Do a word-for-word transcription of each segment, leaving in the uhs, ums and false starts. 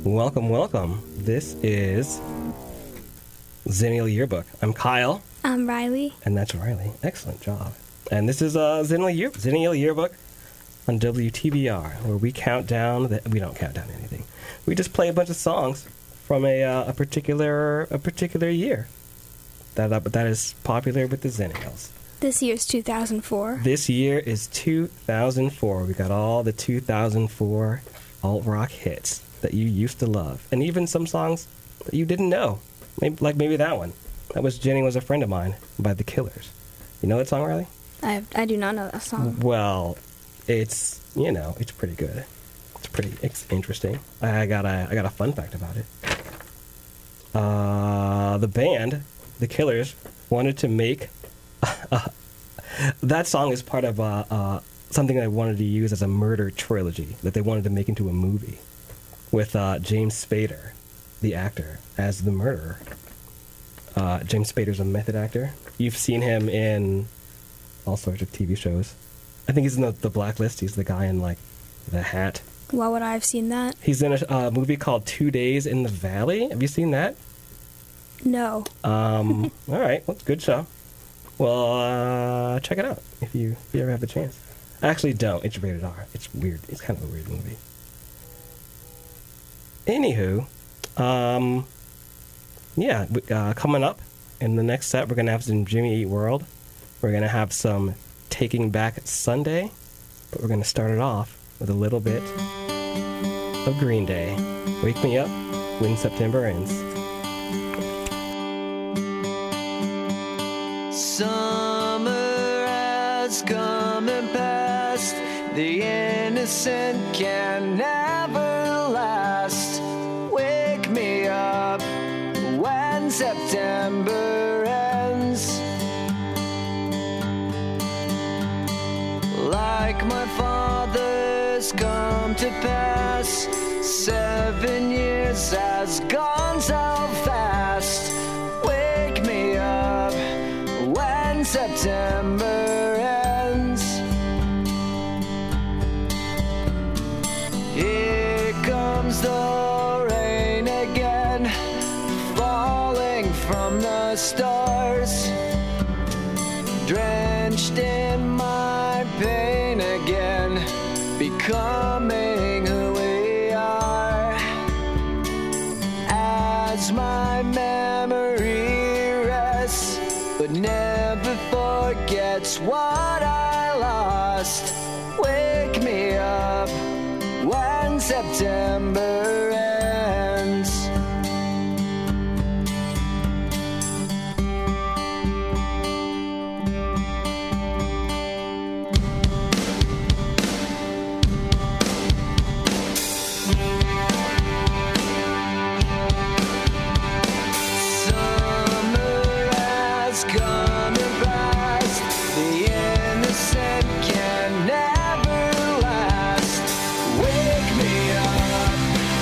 Welcome, welcome. This is Zennial Yearbook. I'm Kyle. I'm Riley. And that's Riley. Excellent job. And this is uh, Zennial, Year- Zennial Yearbook on W T B R, where we count down, the, we don't count down anything. We just play a bunch of songs from a, uh, a particular a particular year that, uh, that is popular with the Zennials. This year's two thousand four. This year is two thousand four. We got all the two thousand four alt-rock hits that you used to love, and even some songs that you didn't know, maybe, like maybe that one. That was Jenny Was a Friend of Mine by The Killers. You know that song, Riley? I I do not know that song. Well, it's, you know, it's pretty good. It's pretty it's interesting. I got a, I got a fun fact about it. Uh, the band, The Killers, wanted to make... Uh, that song is part of uh, uh, something they wanted to use as a murder trilogy that they wanted to make into a movie with uh, James Spader, the actor, as the murderer. Uh, James Spader's a method actor. You've seen him in all sorts of T V shows. I think he's in the, the Blacklist. He's the guy in, like, the hat. Why would I have seen that? He's in a uh, movie called Two Days in the Valley. Have you seen that? No. Um, all right. Well, it's a good show. Well, uh, check it out if you, if you ever have the chance. Actually, don't. It's rated R. It's weird. It's kind of a weird movie. Anywho, um, yeah, uh, coming up in the next set, we're going to have some Jimmy Eat World. We're going to have some Taking Back Sunday, but we're going to start it off with a little bit of Green Day. Wake Me Up When September Ends. Summer has come and passed. The innocent can never last. Wake me up when September ends. Like my father's come to pass. Seven years has gone so fast. Wake me up when September ends. Here comes the rain again, falling from the stars, drenched in my pain again, becoming who we are. As my memory rests, but never forgets what I lost. Wake me up when September ends. Come and past, the innocent can never last. Wake me up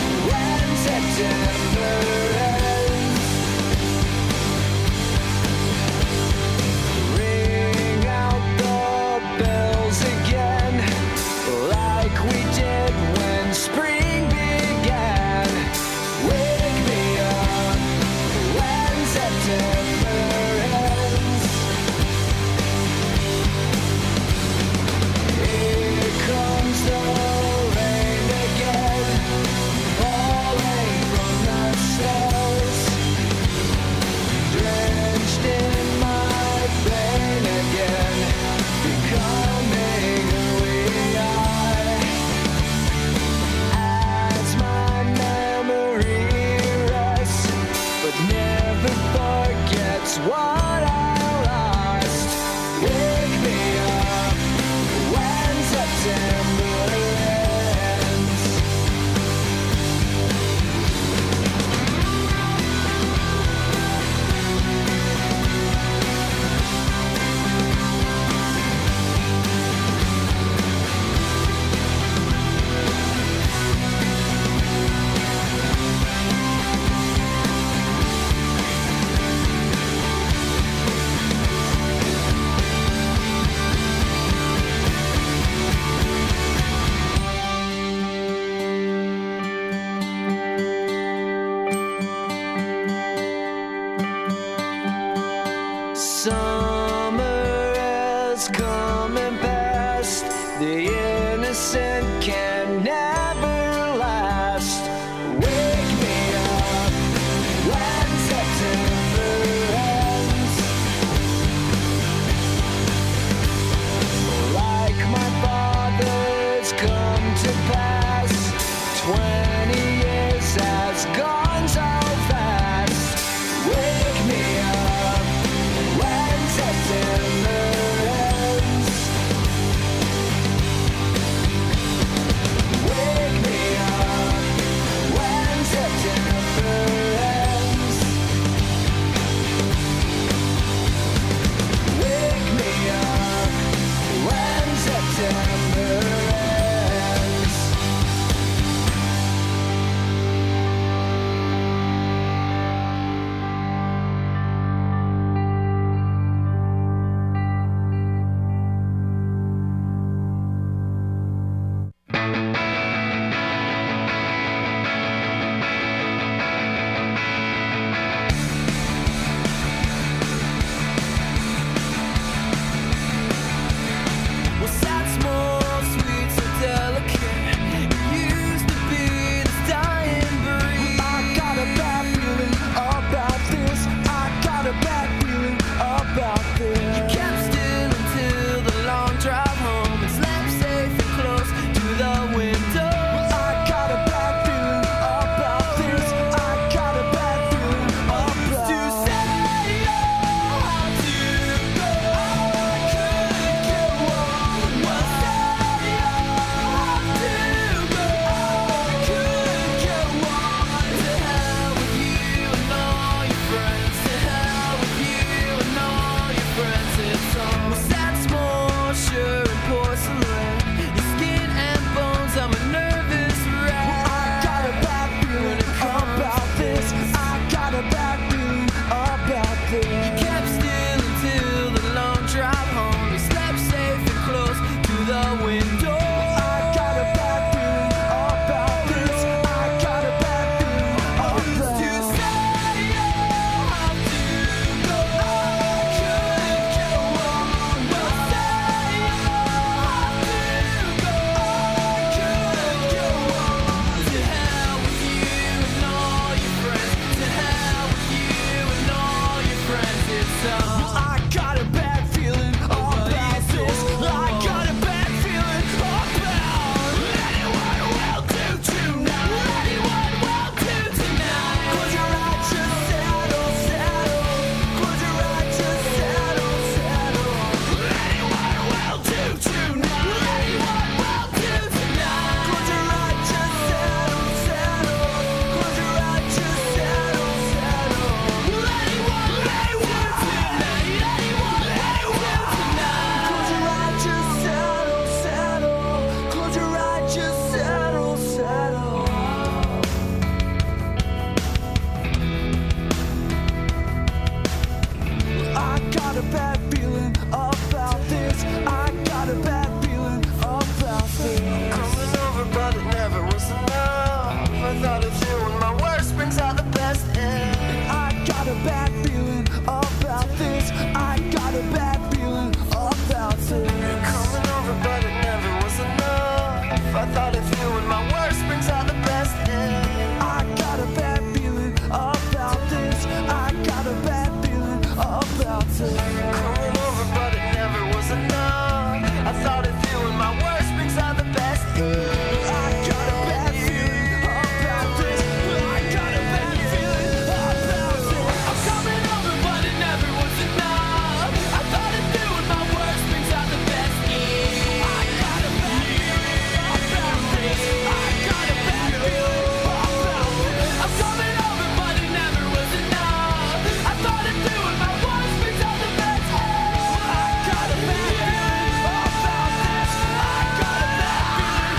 to come over, but it never was enough. I thought of you and my worst brings out the best. I got a bad feeling about this. I got a bad feeling about this. I'm coming over, but it never was enough. I thought of you and my worst brings out the best. I got a bad feeling about this. I got a bad feeling about this. I'm coming over, but it never was enough. I thought of you and my worst brings out the best. I got a bad feeling about this. I got a bad feeling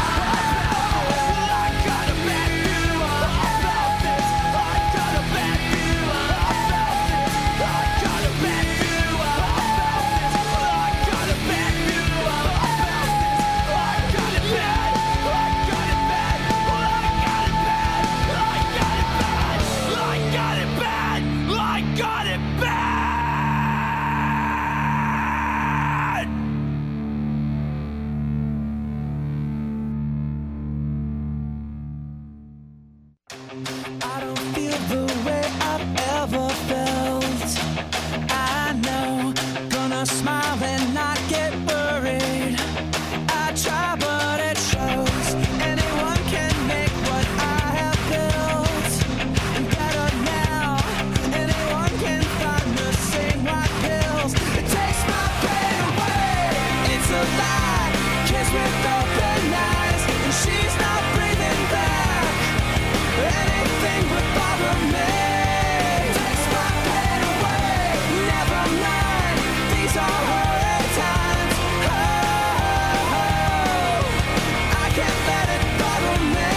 about this. I got a bad feeling about this. I got a bad feeling about this. I got a bad feeling about this. I got a bad feeling about this. I got it bad. I got it bad. I got it bad. I got it bad. I got it bad. I don't feel the way I've ever felt. I know, gonna smile and not get worried. I try, but it shows. Anyone can make what I have built. And better now, anyone can find the same white pills. It takes my pain away. It's a lie, kiss with open eyes, and she's not breathing back. Anything would bother me. Takes my pain away. Never mind, these are her times. Oh, I can't let it bother me.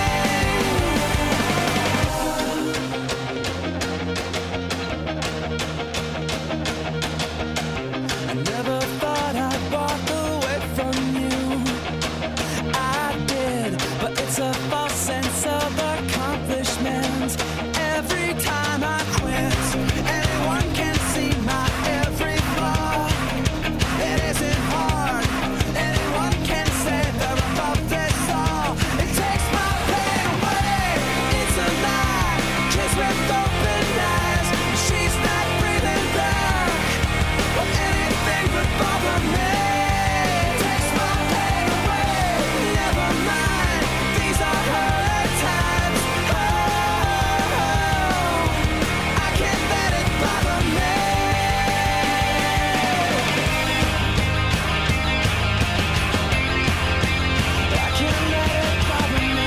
I never thought I'd walk away from you. I did, but it's a false sense of accomplishment. Every time I quit, anyone can see my every flaw. It isn't hard, anyone can say they're above this all. It takes my pain away. It's a lie, kiss with open eyes. She's not breathing back. Well, anything would bother me. Takes my pain away. Never mind, these are her times. Oh, I can't let it bother me. I can't let it bother me.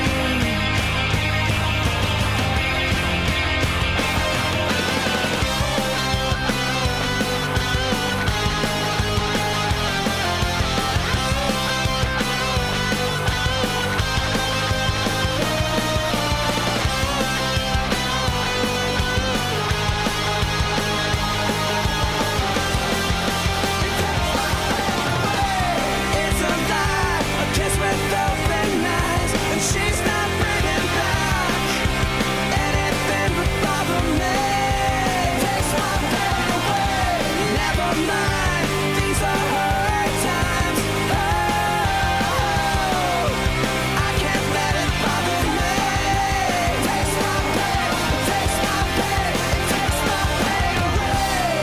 It's a lie, a kiss with open eyes, and she's not breathing back. Anything would bother me. Takes my pain away. Never mind, these are her times. Oh, I can't let it bother me. Takes my pain, takes my pain, takes my pain away.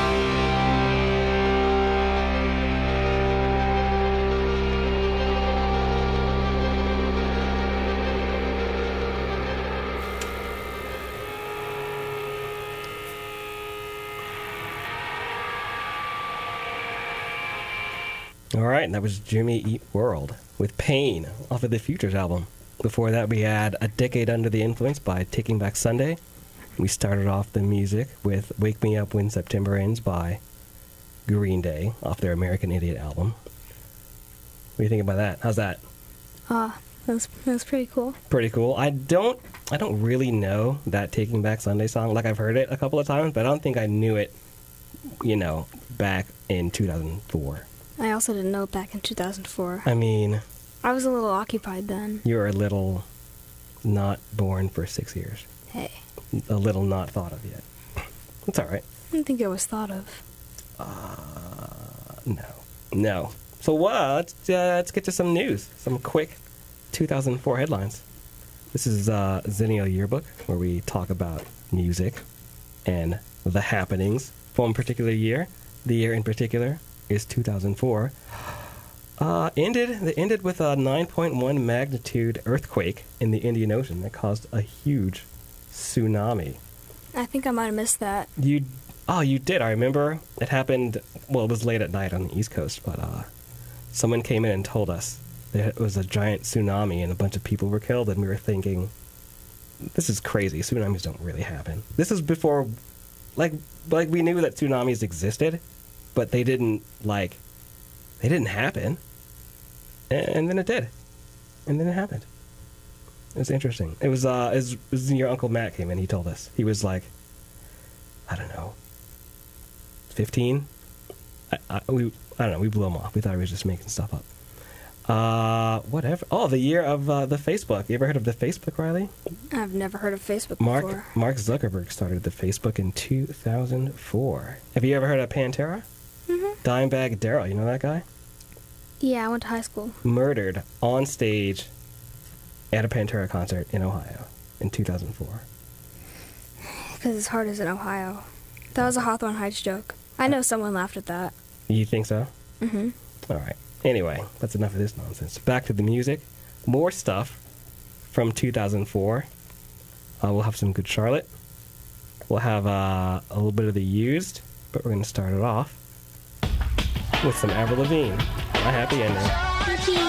All right, and that was Jimmy Eat World with Pain off of the Futures album. Before that, we had A Decade Under the Influence by Taking Back Sunday. We started off the music with Wake Me Up When September Ends by Green Day off their American Idiot album. What do you think about that? How's that? Uh, that was, that was pretty cool. Pretty cool. I don't I don't really know that Taking Back Sunday song. Like, I've heard it a couple of times, but I don't think I knew it, you know, back in two thousand four. I also didn't know back in two thousand four. I mean, I was a little occupied then. you were a little not born for six years. Hey, A little not thought of yet. It's all right. I didn't think it was thought of. Uh, no. No. So uh, let's, uh, let's get to some news. Some quick two thousand four headlines. This is uh, Zennial Yearbook, where we talk about music and the happenings from a particular year. The year in particular is two thousand four. Uh, ended they ended with a nine point one magnitude earthquake in the Indian Ocean that caused a huge tsunami. I think I might have missed that. You, oh, you did. I remember it happened. Well, it was late at night on the East Coast, but uh, someone came in and told us that it was a giant tsunami and a bunch of people were killed, and we were thinking, this is crazy. Tsunamis don't really happen. This is before, like, like we knew that tsunamis existed, but they didn't like, they didn't happen. And then it did. And then it happened. It was interesting. It was, uh, it was, it was your Uncle Matt came in. He told us. He was like, I don't know, fifteen? I, I, we, I don't know. We blew him off. We thought he was just making stuff up. Uh, whatever. Oh, the year of uh, the Facebook. You ever heard of the Facebook, Riley? I've never heard of Facebook Mark, before. Mark Zuckerberg started the Facebook in two thousand four. Have you ever heard of Pantera? Mm-hmm. Dimebag Darrell. You know that guy? Yeah, I went to high school. Murdered on stage at a Pantera concert in Ohio in two thousand four. Because his heart is in Ohio. That was a Hawthorne Heights joke. I know someone laughed at that. You think so? Mm-hmm. All right. Anyway, that's enough of this nonsense. Back to the music. More stuff from two thousand four. Uh, we'll have some Good Charlotte. We'll have uh, a little bit of The Used, but we're going to start it off with some Avril Lavigne. My happy ending.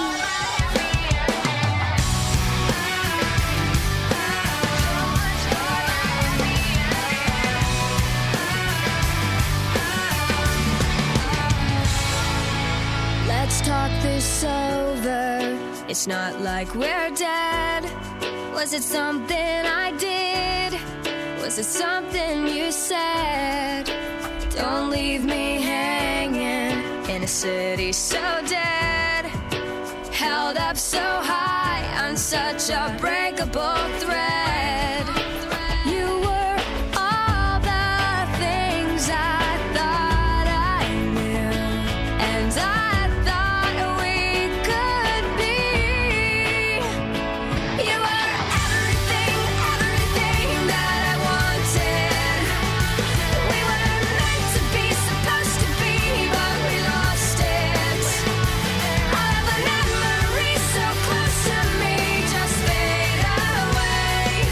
Let's talk this over. It's not like we're dead. Was it something I did? Was it something you said? Don't leave me hanging in a city so dead, held up so high on such a breakable thread. You were all the things I thought I knew, and I thought we could be. You were everything, everything that I wanted. We were meant to be, supposed to be, but we lost it. All of the memories so close to me just fade away.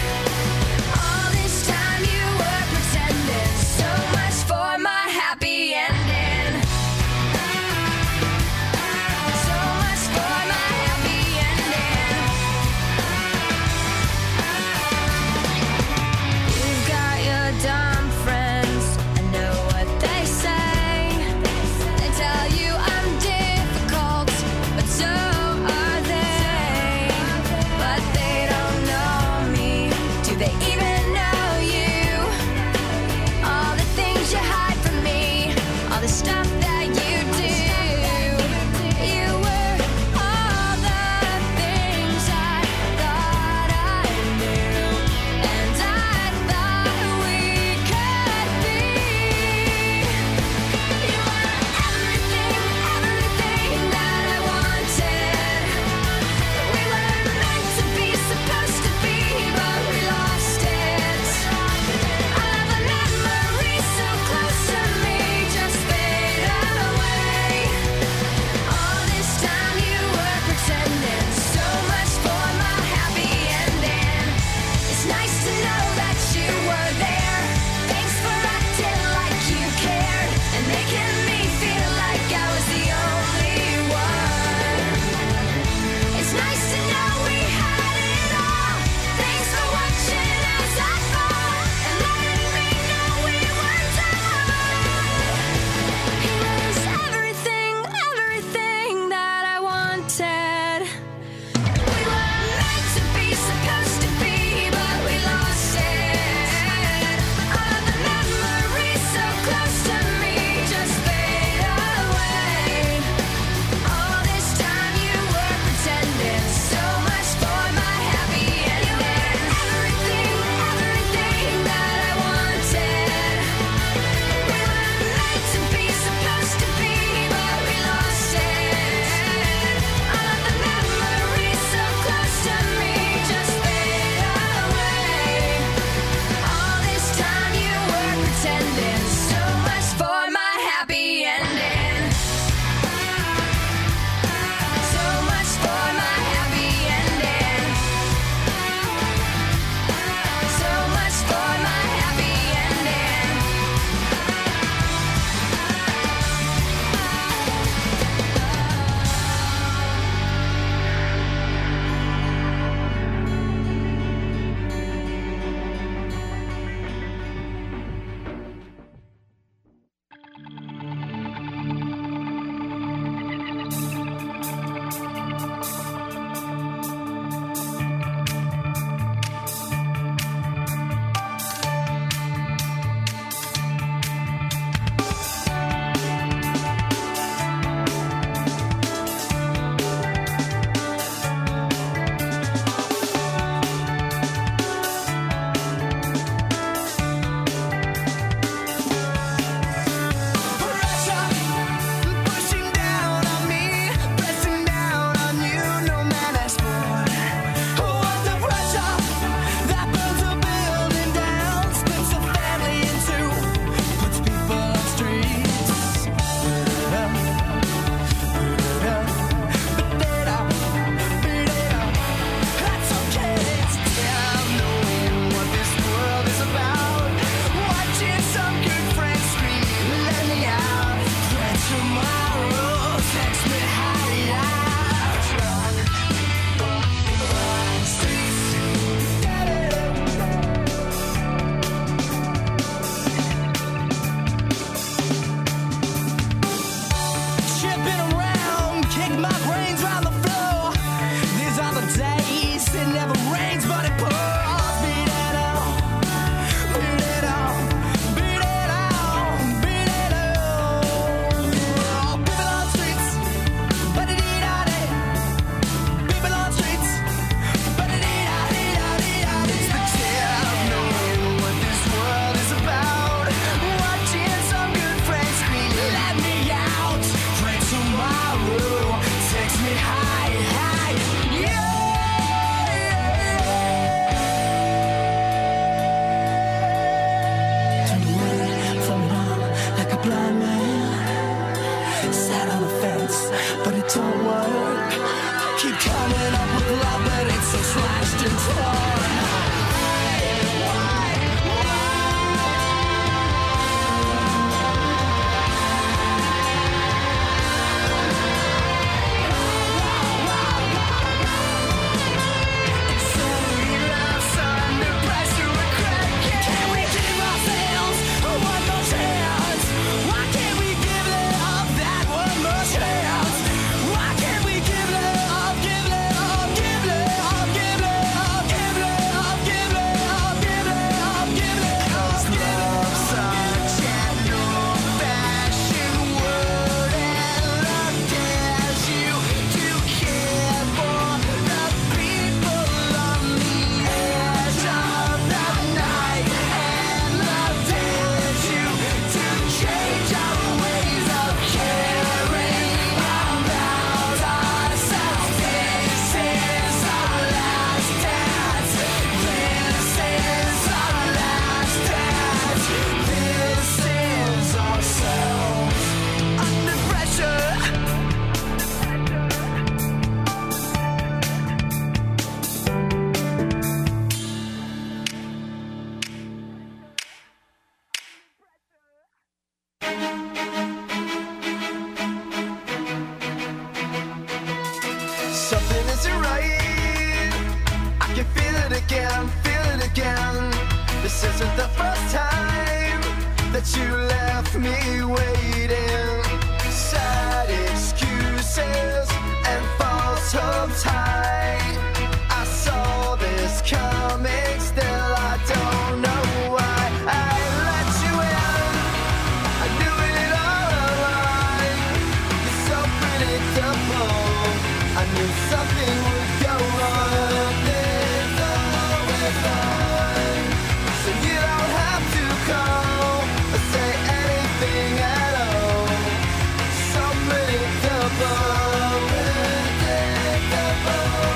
wasn't the first time that you left me waiting. Sad excuses and false hopes hide. I saw this coming, still I don't know why I let you in. I knew it all along. You're so predictable. I knew something would go wrong. There's always fine. So you don't have to call or say anything at all. So predictable, predictable.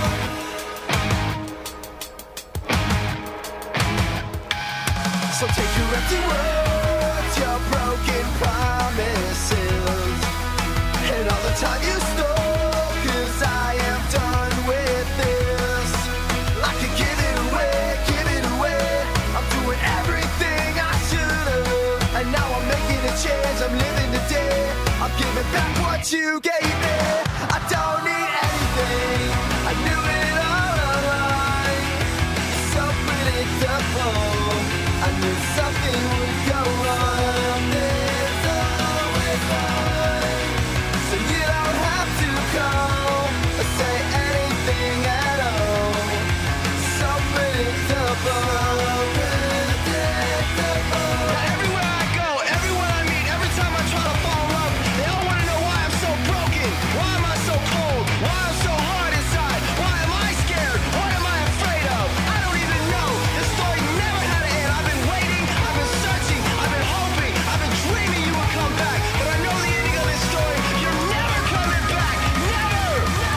So take your empty words, your broken promises, and all the time you stole, 'cause I am done with this. I can give it away, give it away. I'm doing everything I should've, and now I'm making a change, I'm living today. I'm giving back what you gave me. I don't need anything, I knew it all along. So predictable, I knew something would go wrong. There's always fine. So you don't have to call or say anything at all. So predictable, predictable. Now everywhere I go, everyone I meet, every time I try to fall in love, they all want to know why I'm so broken. Why am I so cold? Why I'm so hard inside? Why am I scared? What am I afraid of? I don't even know. This story never had an end. I've been waiting, I've been searching, I've been hoping, I've been dreaming you would come back. But I know the ending of this story. You're never coming back. Never!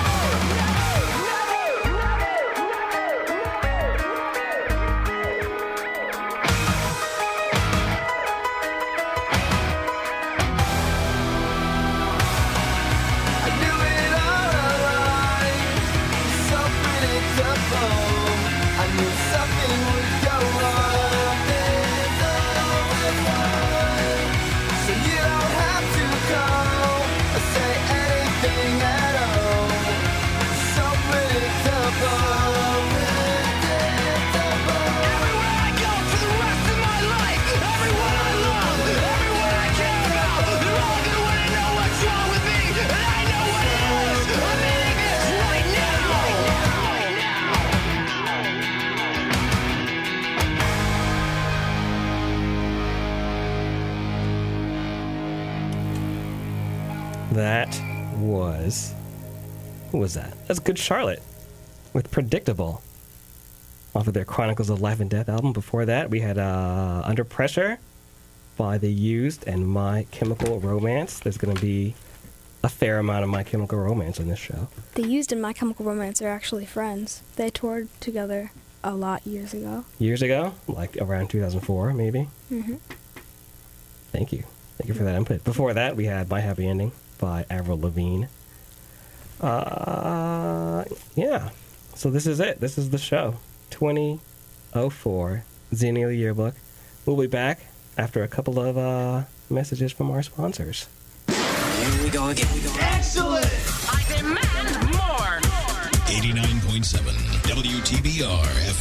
I knew it all along. So predictable. I knew something would go wrong. There's always fine. So you don't have to call or say anything at all. So predictable, predictable. Everywhere I go for the rest of my life, everyone I love, everyone I care about, they're all gonna wanna know what's wrong with me, and I know what it is. I'm ending this right now. That was. Who was that? That's Good Charlotte with Predictable off of their Chronicles of Life and Death album. Before that, we had uh, Under Pressure by The Used and My Chemical Romance. There's going to be a fair amount of My Chemical Romance on this show. The Used and My Chemical Romance are actually friends. They toured together a lot years ago. Years ago, like around two thousand four, maybe. Mm-hmm. Thank you. Thank you for that input. Before that, we had My Happy Ending by Avril Lavigne. Uh, yeah. So this is it. This is the show. twenty oh four, Xennial Yearbook. We'll be back after a couple of uh, messages from our sponsors. Here we go again. Excellent! I demand more! eighty-nine point seven W T B R F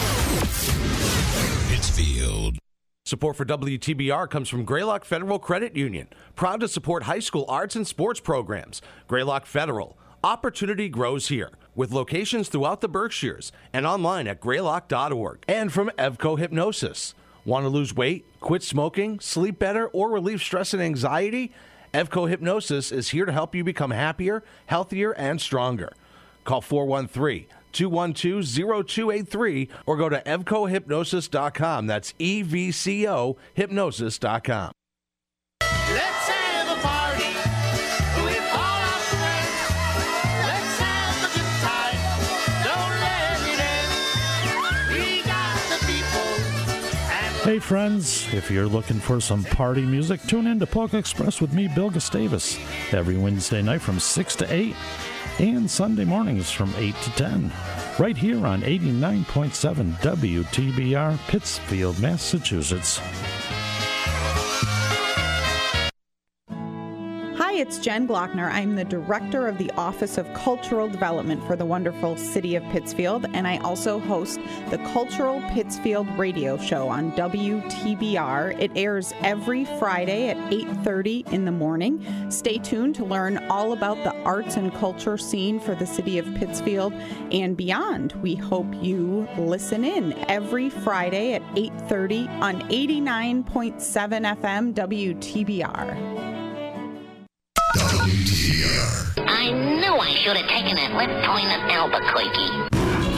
M. Pittsfield. Support for W T B R comes from Greylock Federal Credit Union. Proud to support high school arts and sports programs. Greylock Federal. Opportunity grows here. With locations throughout the Berkshires and online at greylock dot org. And from Evco Hypnosis. Want to lose weight, quit smoking, sleep better, or relieve stress and anxiety? Evco Hypnosis is here to help you become happier, healthier, and stronger. Call four one three, two one two, zero two eight three or go to evco hypnosis dot com. That's E V C O hypnosis dot com. Let's have a party with all our friends. Let's have a good time. Don't let it end. We got the people. And Hey friends, if you're looking for some party music, tune in to Polka Express with me, Bill Gustavus, every Wednesday night from six to eight and Sunday mornings from eight to ten, right here on eighty-nine point seven W T B R, Pittsfield, Massachusetts. Hi it's Jen Glockner. I'm the director of the Office of Cultural Development for the wonderful city of Pittsfield, and I also host the Cultural Pittsfield radio show on W T B R. It airs every Friday at eight thirty in the morning. Stay tuned to learn all about the arts and culture scene for the city of Pittsfield and beyond. We hope you listen in every Friday at eight thirty on eighty-nine point seven F M W T B R. W T B R. I knew I should have taken that left turn at Albuquerque.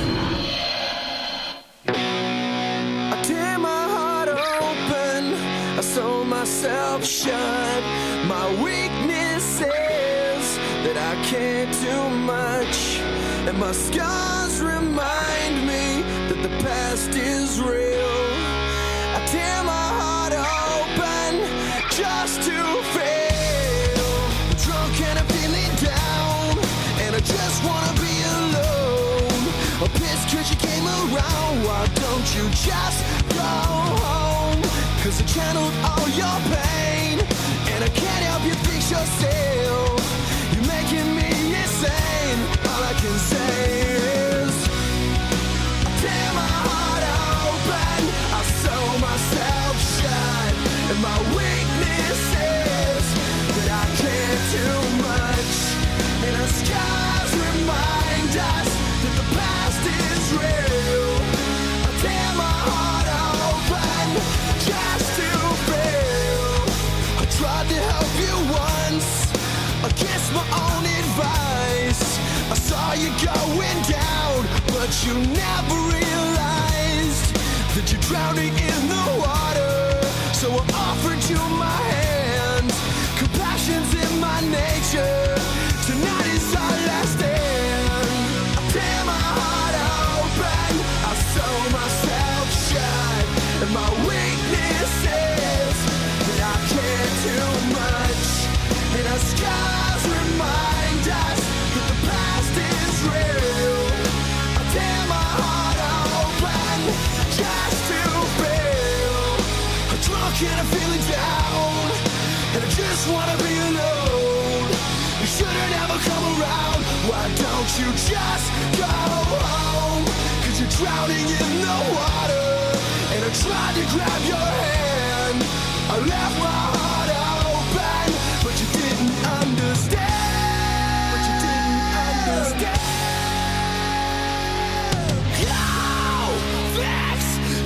I tear my heart open, I sew myself shut. My weakness is that I can't do much, and my scars remind me that the past is real. I tear my heart open just to fail. I'm drunk and I'm feeling down, and I just wanna be alone. I'm pissed 'cause you came around. Why don't you just go home? 'Cause I channeled all your pain, and I can't help you fix yourself. You're making me insane. All I can say is I tear my heart open, I sew myself shut, and my weakness is that I can't do much, and the scars remind us that the past is real. I tear my heart open just to fail. I tried to help you once against my own advice. I saw you going down, but you never realized that you're drowning in the water. So I offered you my hand. Compassion's in my nature. Tonight is our last stand. I tear my heart open, I sew myself shut, and my weakness is that I can't do much, and our scars remind us that the past is real. I tear my heart open just to fail. I'm drunk and I'm feeling down, and I just wanna be alone. You should've never come around. Why don't you just go home? 'Cause you're drowning in the water, and I tried to grab your hand. I left my heart open, but you didn't understand. But you didn't understand. Go fix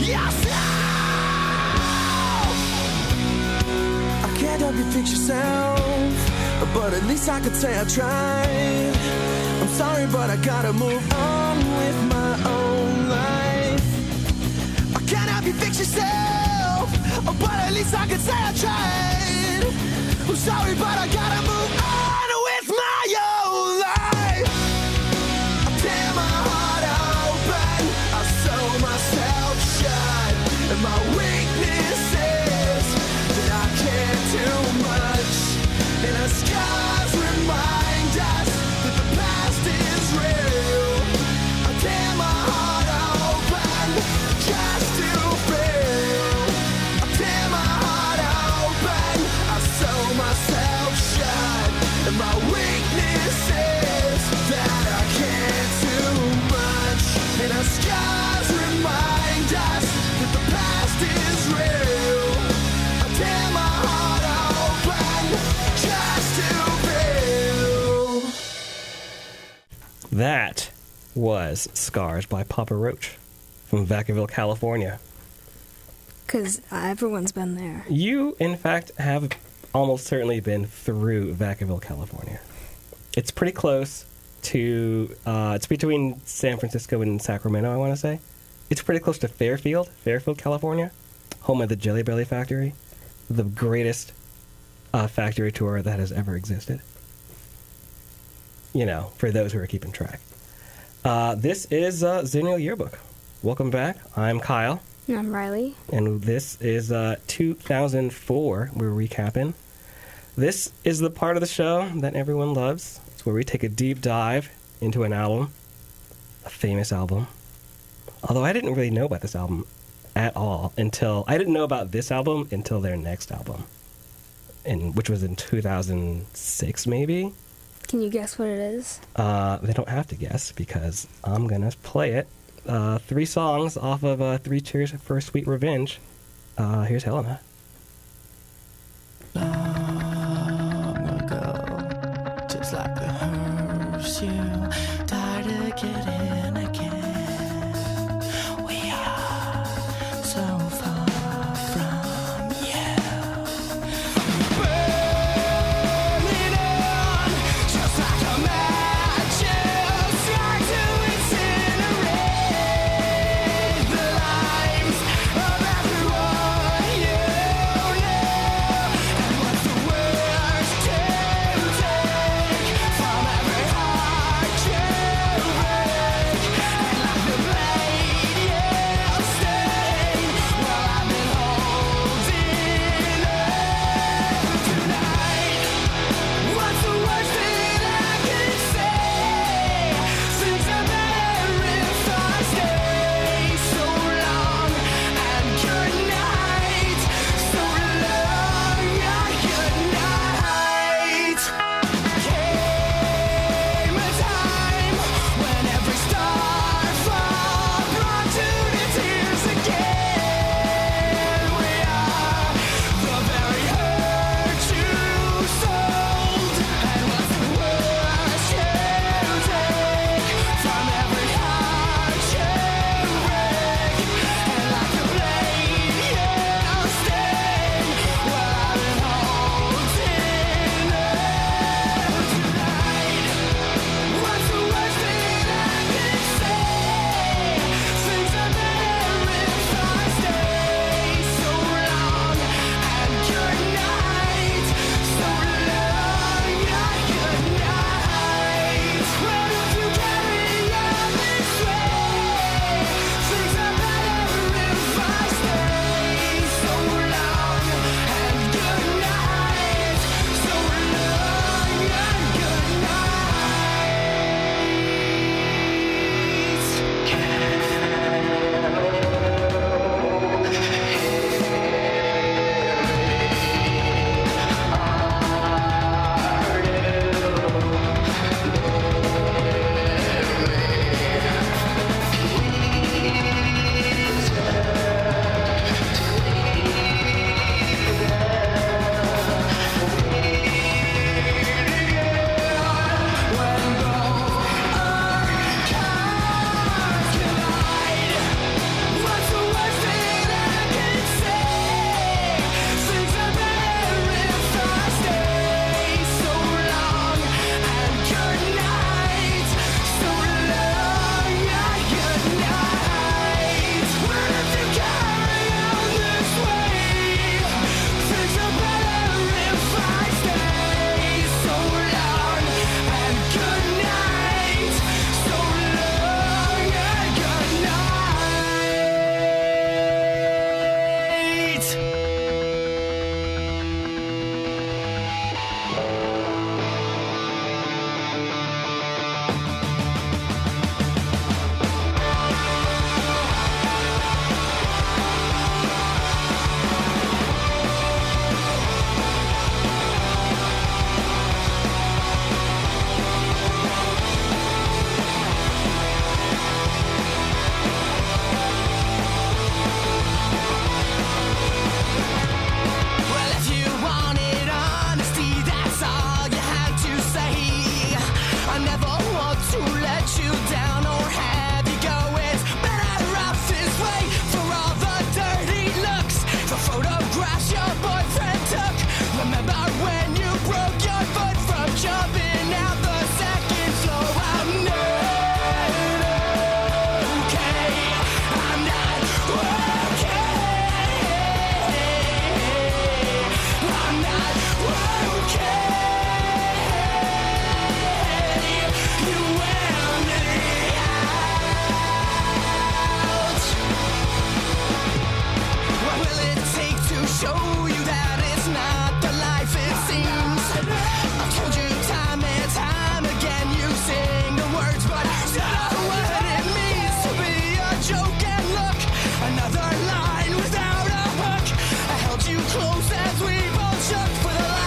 yourself. I can't help you fix yourself, but at least I could say I tried. I'm sorry, but I gotta move on with my own life. I can't help you fix yourself, but at least I could say I tried. I'm sorry, but I gotta move on with my own life. I tear my heart open, I sew myself shut, and my weakness is that I can't do much, and our scars remind us that the past is real. I tear my heart open just to fail. I tear my heart open, I sew myself shut, and my weakness is that I can't do much, and our scars remind us that the past is real. I tear my heart open just to fail. That was Scars by Papa Roach from Vacaville, California. Because everyone's been there. You, in fact, have almost certainly been through Vacaville, California. It's pretty close to, uh, it's between San Francisco and Sacramento, I want to say. It's pretty close to Fairfield, Fairfield, California, home of the Jelly Belly factory, the greatest uh, factory tour that has ever existed. You know, for those who are keeping track. Uh, this is uh, Zennial Yearbook. Welcome back. I'm Kyle. I'm Riley. And this is uh, two thousand four. We're recapping. This is the part of the show that everyone loves. It's where we take a deep dive into an album, a famous album. Although I didn't really know about this album at all until... I didn't know about this album until their next album. in which was in two thousand six, maybe. Can you guess what it is? Uh, they don't have to guess because I'm gonna play it. Uh, three songs off of uh, Three Cheers for Sweet Revenge. Uh, here's Helena. Long ago, just like the hearse, you died to get in again. We are so far from you. Burning on, just like a match, try to incinerate the lives of everyone you know. And what's the worst to take from every heart you break? And like the blade you stain, well, I've been holding up tonight. What's the worst that I can say? Things are better if I stay. So long and good night. So long and good night. Came a time when every star fall brought to the tears again. We are the very hurt you sold. And what's the worst you take from every heart you break? And like the blade you stain, well, I've been holding up tonight. What's the worst that I can say? Things are better if I stay. So long and good night. So long and good night. Well, if you carry on this way, things are better if I stay. So long and good night. So long and good What's the worst that I can say? Things are better if I stay. So long and good night. So long and good night. Well, if you carry on this way, things are better if I stay. So long and good night. So long and good night. Well, if you wanted honesty, that's all you had to say. I never want to let you down or have you go. It's better off this way for all the dirty looks, the photographs your boyfriend took. Remember when you broke your foot from jumping out the second floor? I'm not okay. I'm not okay. I'm not okay. You wear me out. What will it take to show you that it's not the life it seems? I've told you time and time again, you sing the words, but you know what it means to be a joke. And look, another line without a hook. I held you close as we both shook for the life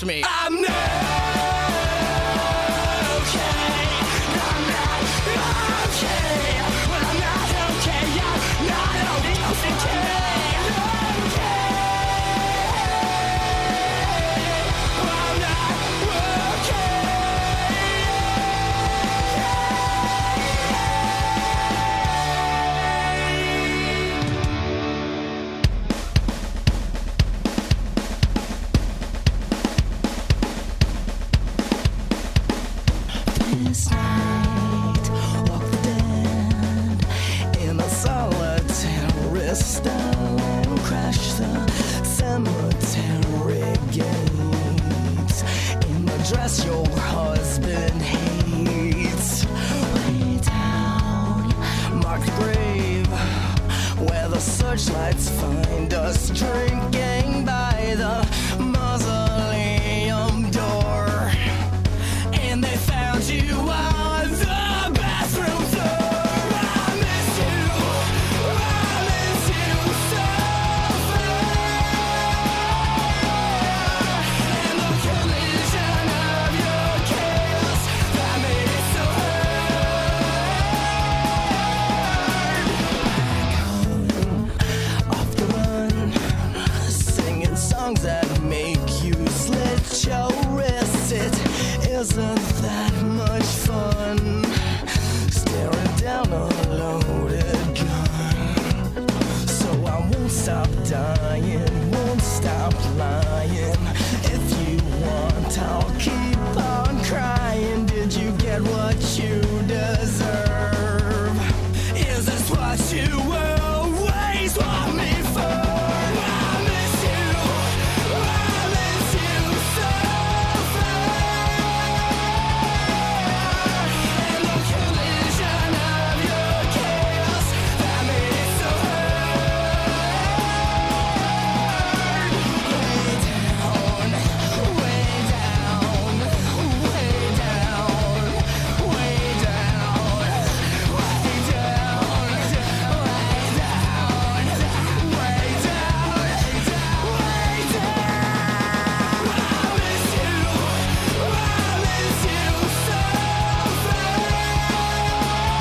me. I'm not okay. I'm not okay. Well, I'm not okay. I'm not okay. Not okay. I'm not This night, walk the dead in a solitary stone, crash the cemetery gates in the dress your husband hates. Way down, marked grave, where the searchlights find us drinking by the mausoleum door. And they found you on the bathroom floor. I miss you, I miss you so far. And the collision of your kiss that made it so hard. Off the run, singing songs that make you slit your wrists. It isn't that much fun staring down a loaded gun. So I won't stop dying, won't stop lying. If you want, I'll keep on crying. Did you get what you deserve? Is this what you always want me for? I miss you, I miss you so far. And the collision of your kiss that made it so hard. Way down, way down, way down, way down, way down, way down, way down, way down. I miss you, I miss you so far.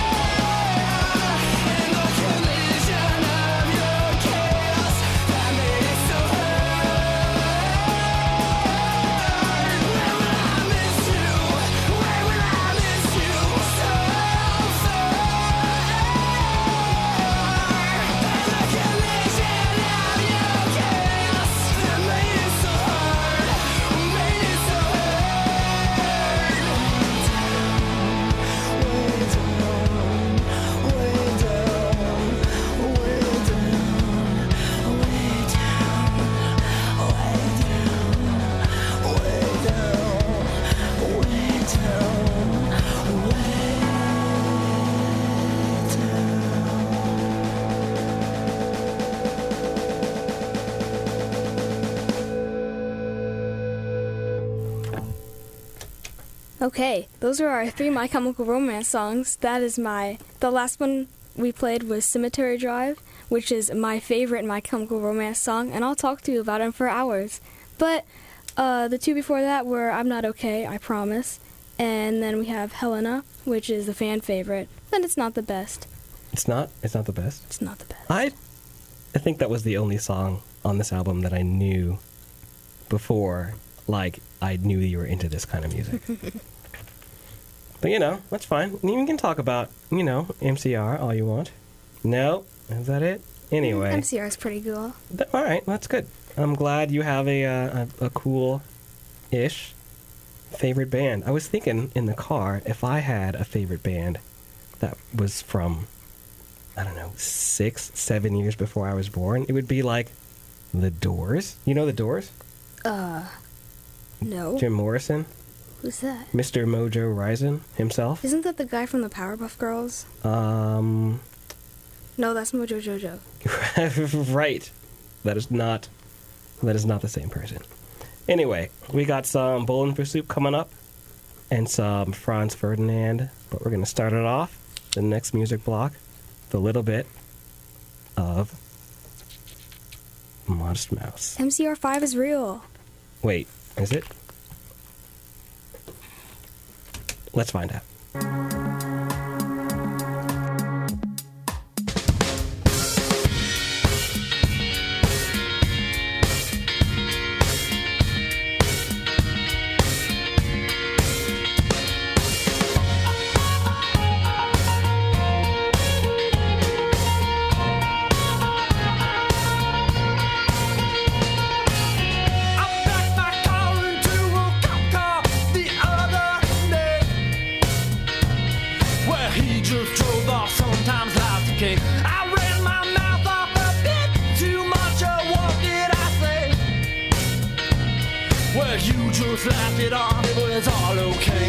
And the collision of your kiss that made it so hard. Where will I miss you? Where will I miss you so far? And the collision of your kiss that made it so hard, made it so Okay, those are our three My Chemical Romance songs. That is my... The last one we played was Cemetery Drive, which is my favorite My Chemical Romance song, and I'll talk to you about it for hours. But uh, the two before that were I'm Not Okay, I Promise, and then we have Helena, which is the fan favorite, but it's not the best. It's not? It's not the best? It's not the best. I, I think that was the only song on this album that I knew before, like, I knew you were into this kind of music. But, you know, that's fine. You can talk about, you know, M C R all you want. No? Is that it? Anyway. M C R is pretty cool. Th- all right, that's good. I'm glad you have a, uh, a, a cool-ish favorite band. I was thinking in the car, if I had a favorite band that was from, I don't know, six, seven years before I was born, it would be like The Doors. You know The Doors? Uh, no. Jim Morrison? Who's that? Mister Mojo Rising himself? Isn't that the guy from the Powerpuff Girls? Um... No, that's Mojo Jojo. Right. That is not... That is not the same person. Anyway, we got some Bowling for Soup coming up, and some Franz Ferdinand, but we're going to start it off, the next music block, with a little bit of Modest Mouse. M C R five is real. Wait, is it? Let's find out. Laughed it off, it was all okay.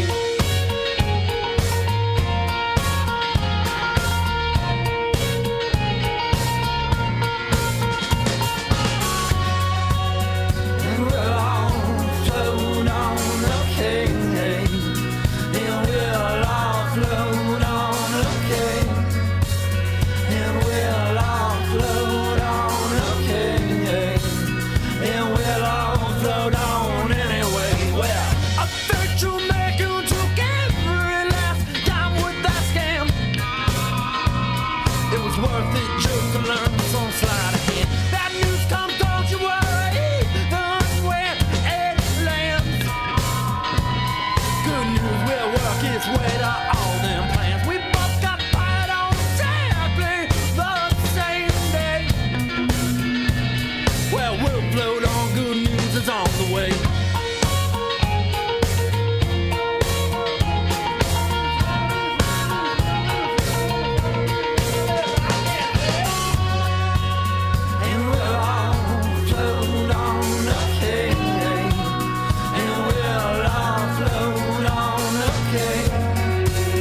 And we'll all float on, okay. And we'll all float on, okay. And we'll all float on, okay. And we'll all float on. Worth it just to learn some slide again. That news comes, don't you worry, when it lands. Good news will work its way to all them plans. We both got fired on exactly the same day. Well, we'll float on, good news is on the way. And we'll all float on, okay.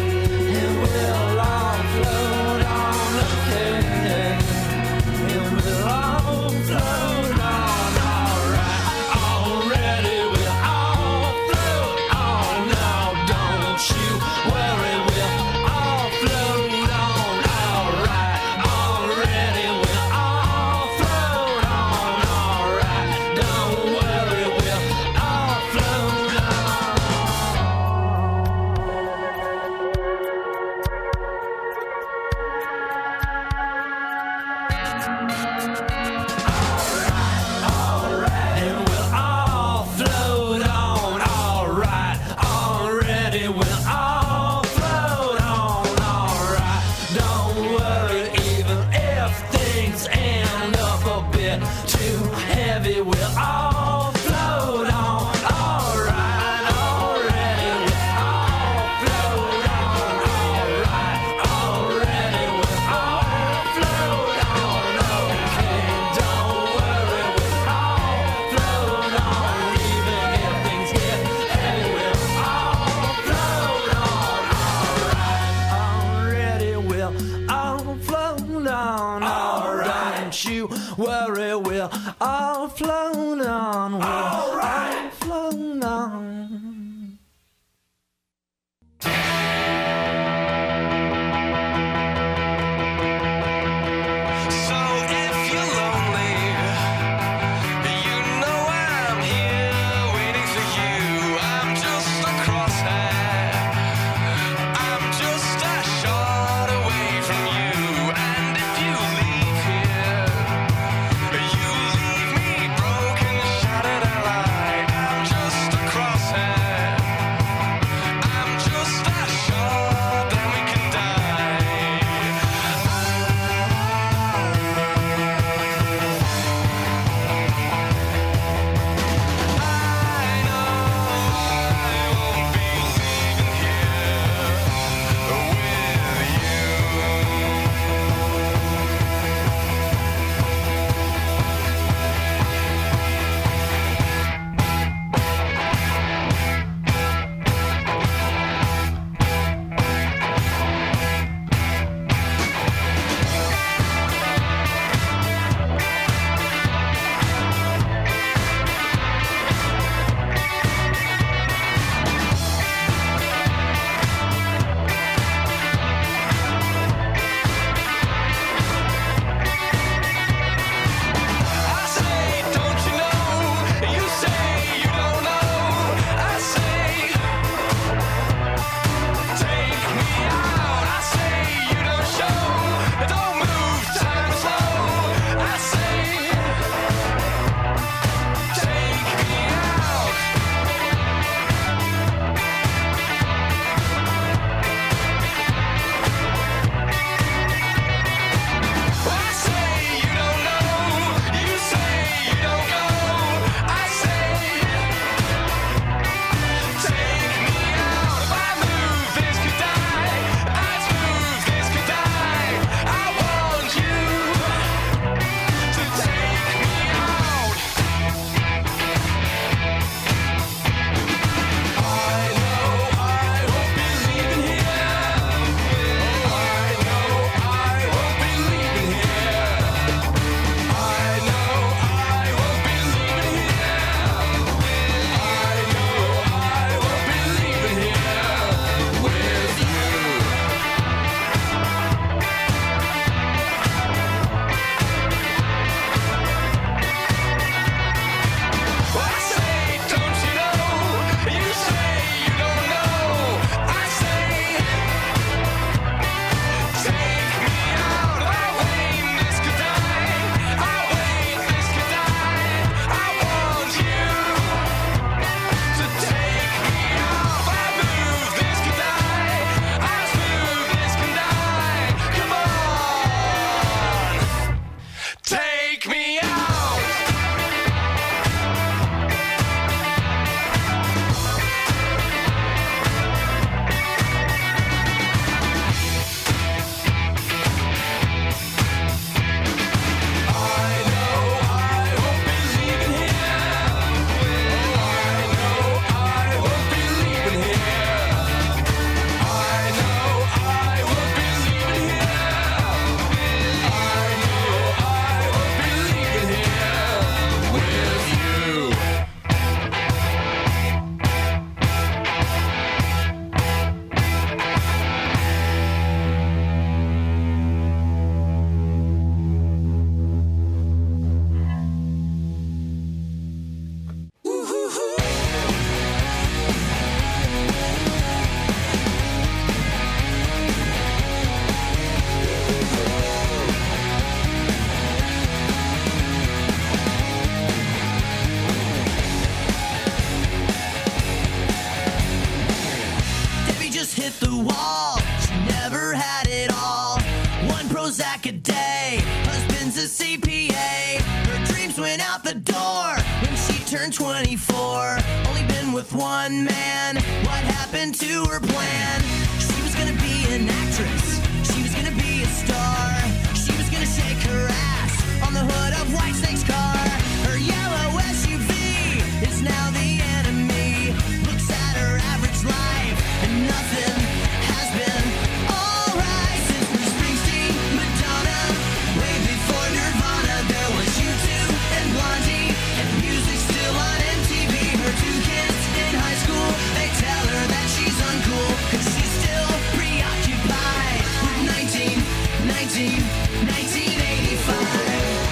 hit the wall. She never had it all. One Prozac a day, husband's a C P A. Her dreams went out the door when she turned twenty-four. Only been with one man. What happened to her plan? She was gonna be an actress. She was gonna be a star. She was gonna shake her ass on the hood of Whitesnake's car. Her yellow S U V is now the enemy. Looks at her average life and nothing has been alright since Bruce Springsteen, Madonna, way before Nirvana. There was U two and Blondie, and music still on M T V. Her two kids in high school, they tell her that she's uncool, cause she's still preoccupied with nineteen, nineteen, nineteen eighty-five.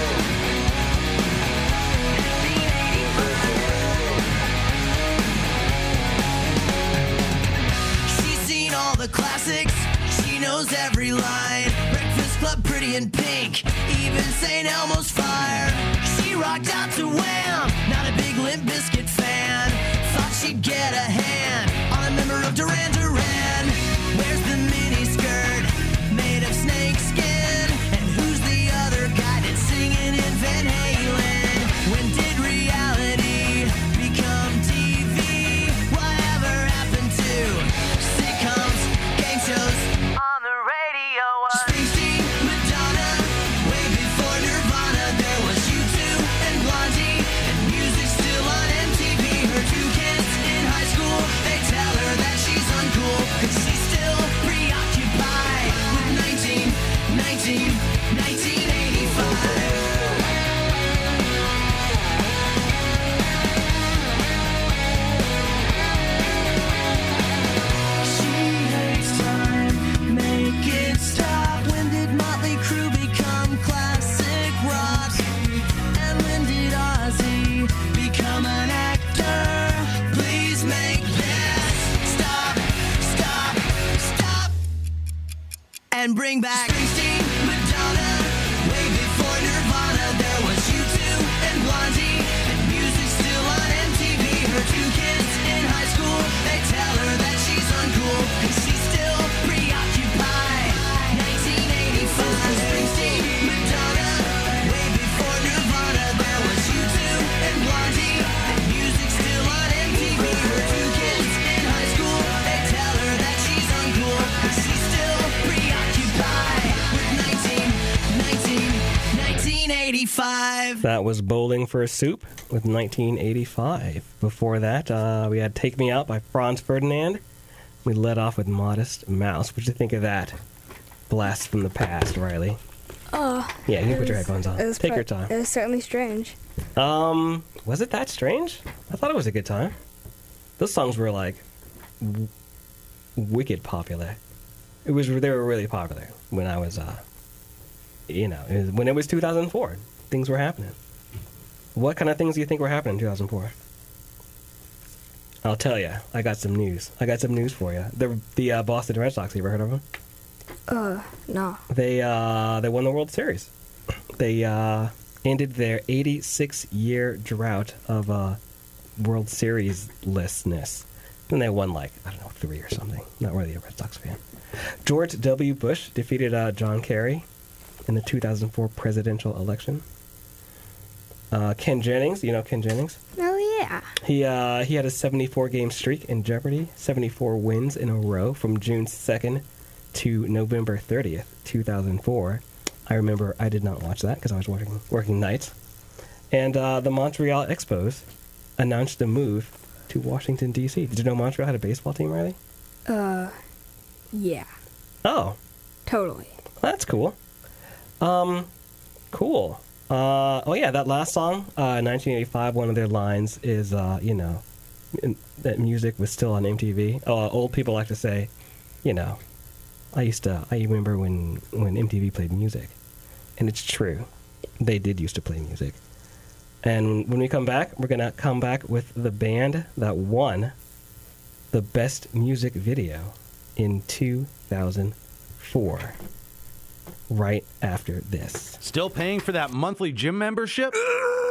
She's seen all the classics, she knows every line. Breakfast Club, Pretty in Pink, even Saint Elmo's Fire. She rocked out to Wham, not a big Limp Bizkit fan. Thought she'd get a hand on a member of Duran Duran. Where's the mini skirt made of snake skin? And who's the other guy that's singing in Van Halen? When did reality become T V? Whatever happened to sitcoms, game shows on the radio? Springsteen, Madonna, way before Nirvana. There was U two and Blondie, and music still on M T V. Her two kids in high school, they tell her that she's uncool, cause she's still preoccupied with nineteen, nineteen, nineteen eighty-five. She hates time, make it stop. When did Motley Crue become classic rock? And when did Ozzy become an actor? Please make this stop, stop, stop, and bring back Springsteen, Madonna, way before Nirvana. There was U two and Blondie, and music still on M T V. Her two kids in high school, they tell her that she's uncool, cause she's still preoccupied. nineteen eighty-five, Springsteen, Madonna, way before Nirvana. There was U two and Blondie, and music still on M T V. Her two kids in high school, they tell her that she's uncool, cause she's still preoccupied with nineteen, nineteen, nineteen eighty-five. That was Bowling for Soup with nineteen eighty-five. Before that, uh, we had Take Me Out by Franz Ferdinand. We led off with Modest Mouse. What'd you think of that? Blast from the past, Riley. Oh. Yeah, you can it put your was- headphones on. it was Take pre- your time. It was certainly strange. Um, was it that strange? I thought it was a good time. Those songs were like w- wicked popular. It was they were really popular when I was, uh, you know, it was, when it was two thousand four. Things were happening. What kind of things do you think were happening in two thousand four? I'll tell you. I got some news. I got some news for you. The the uh, Boston Red Sox. You ever heard of them? Uh, no. They uh, they won the World Series. They uh, ended their eighty-six year drought of uh, World Series lessness. And they won like, I don't know, three or something. Not really a Red Sox fan. George W. Bush defeated uh, John Kerry in the two thousand four presidential election. Uh, Ken Jennings, you know Ken Jennings? Oh, yeah. He uh, he had a seventy-four game streak in Jeopardy, seventy-four wins in a row from June second to November thirtieth, two thousand four. I remember I did not watch that because I was working working nights. And uh, the Montreal Expos announced a move to Washington, D C. Did you know Montreal had a baseball team, Riley? Uh, yeah. Oh. Totally. That's cool. Um, cool. Uh, oh, yeah, that last song, uh, nineteen eighty-five, one of their lines is, uh, you know, in, that music was still on M T V. Uh, old people like to say, you know, I used to, I remember when, when M T V played music. And it's true. They did used to play music. And when we come back, we're going to come back with the band that won the best music video in two thousand four. Right after this. Still paying for that monthly gym membership?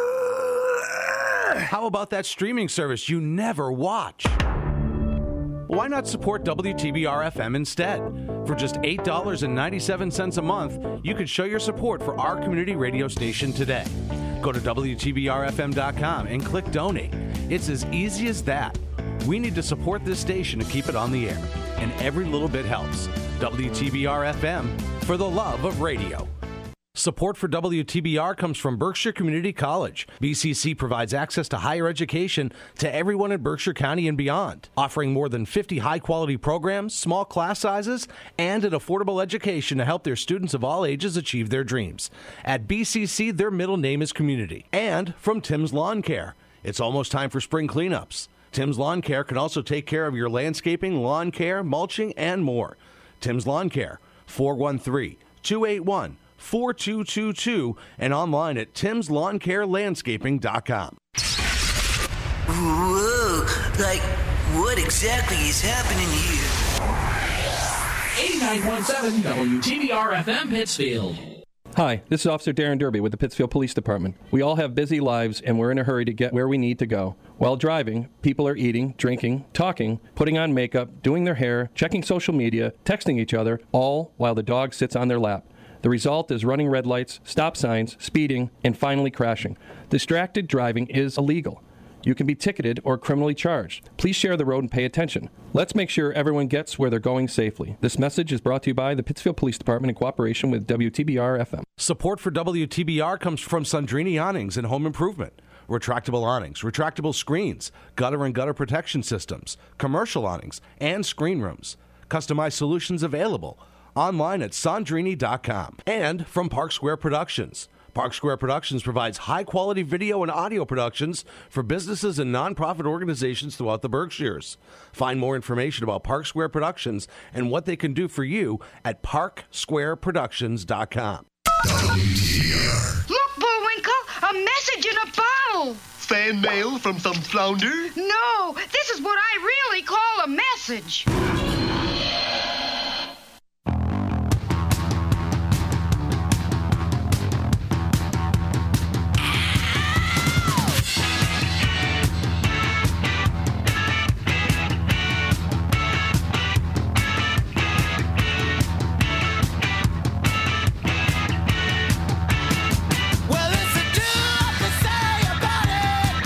How about that streaming service you never watch? why not support W T B R F M instead? For just eight dollars and ninety-seven cents a month, you can show your support for our community radio station today. Go to W T B R F M dot com and click Donate. It's as easy as that. We need to support this station to keep it on the air, and every little bit helps. W T B R F M, for the love of radio. Support for W T B R comes from Berkshire Community College. B C C provides access to higher education to everyone in Berkshire County and beyond, offering more than fifty high-quality programs, small class sizes, and an affordable education to help their students of all ages achieve their dreams. At B C C, their middle name is Community. And from Tim's Lawn Care. It's almost time for spring cleanups. Tim's Lawn Care can also take care of your landscaping, lawn care, mulching, and more. Tim's Lawn Care, four one three, two eight one, four two two two, and online at tims lawn care landscaping dot com. Whoa, like, what exactly is happening here? eighty-nine point seven W T B R F M Pittsfield. Hi, this is Officer Darren Derby with the Pittsfield Police Department. We all have busy lives and we're in a hurry to get where we need to go. While driving, people are eating, drinking, talking, putting on makeup, doing their hair, checking social media, texting each other, all while the dog sits on their lap. The result is running red lights, stop signs, speeding, and finally crashing. Distracted driving is illegal. You can be ticketed or criminally charged. Please share the road and pay attention. Let's make sure everyone gets where they're going safely. This message is brought to you by the Pittsfield Police Department in cooperation with W T B R F M. Support for W T B R comes from Sandrini Awnings and Home Improvement. Retractable awnings, retractable screens, gutter and gutter protection systems, commercial awnings, and screen rooms. Customized solutions available online at sandrini dot com. And from Park Square Productions. Park Square Productions provides high-quality video and audio productions for businesses and nonprofit organizations throughout the Berkshires. Find more information about Park Square Productions and what they can do for you at park square productions dot com. Look, Bullwinkle, a message in a bottle. Fan mail from some flounder? No, this is what I really call a message.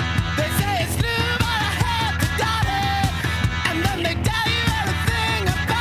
They say it's new, but I have to doubt it. And then they tell you everything about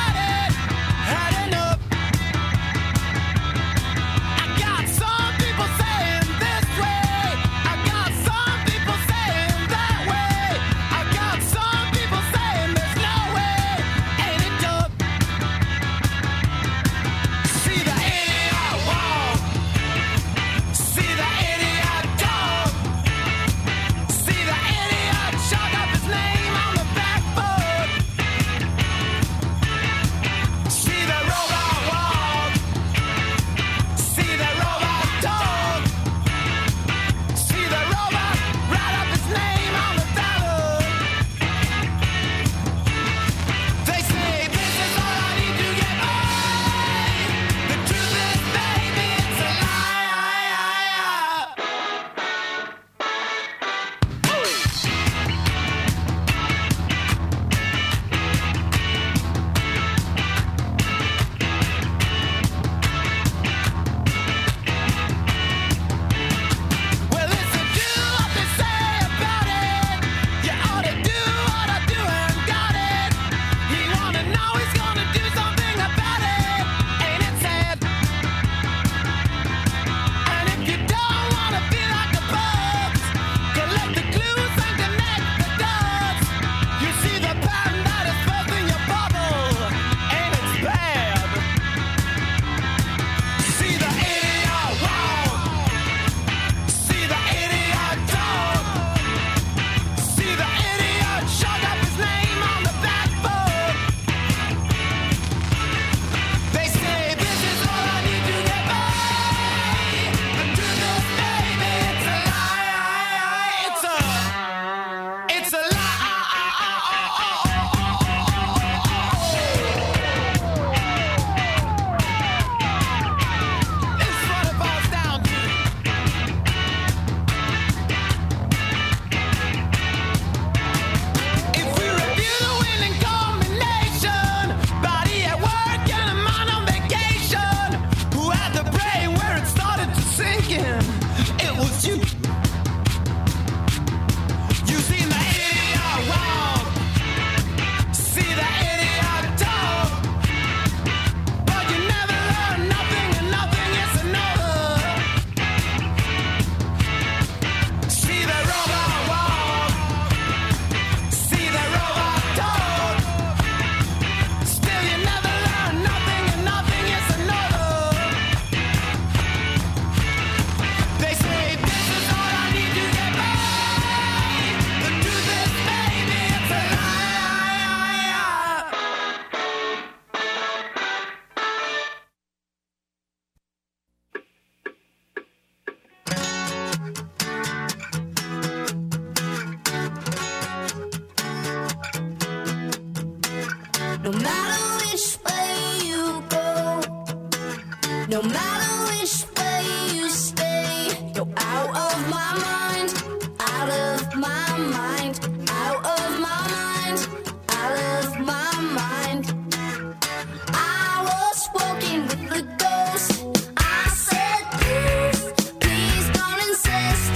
No matter which way you go, no matter which way you stay, you're out of my mind, out of my mind, out of my mind, out of my mind. I was walking with the ghost. I said, please, please don't insist.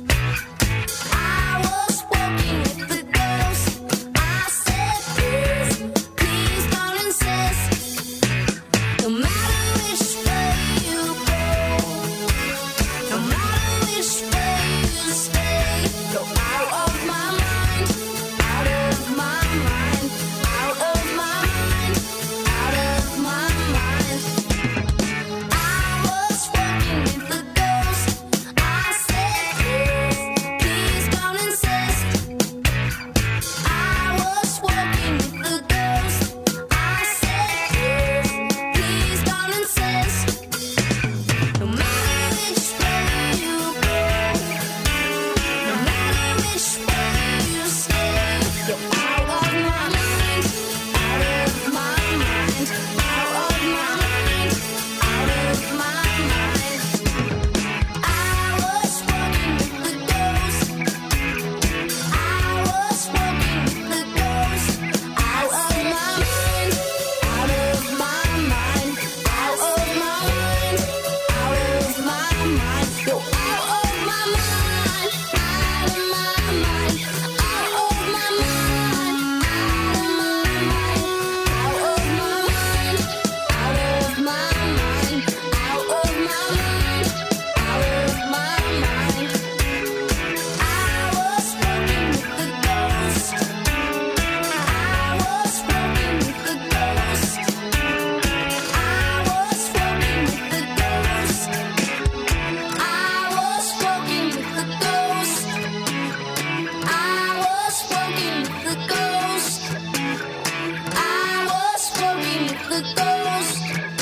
I was walking with the ghost. I said, please, please don't insist. No matter which way you go, no matter which way you stay, you're out of my mind, out of my mind, out of my mind, out of my mind. I was walking with the ghost. I said, please, please don't insist. I was walking with the ghost. I said, please, please don't insist. No matter which way you go, no matter which way you stay, you're out of my mind, out of my mind, out of my mind, out of my mind. I was walking with the ghost. I was walking with the ghost. Out of my mind, out of my mind, out of my mind, out of my mind. You're out of my mind, out of my mind, out of my mind, out of my mind, out of my mind, out of my mind, out of my mind, out of my mind. I was walking with the ghost. I was walking with the ghost. I was walking with the ghost. I was walking with the ghost. I was walking with the ghost. I was walking with the ghost.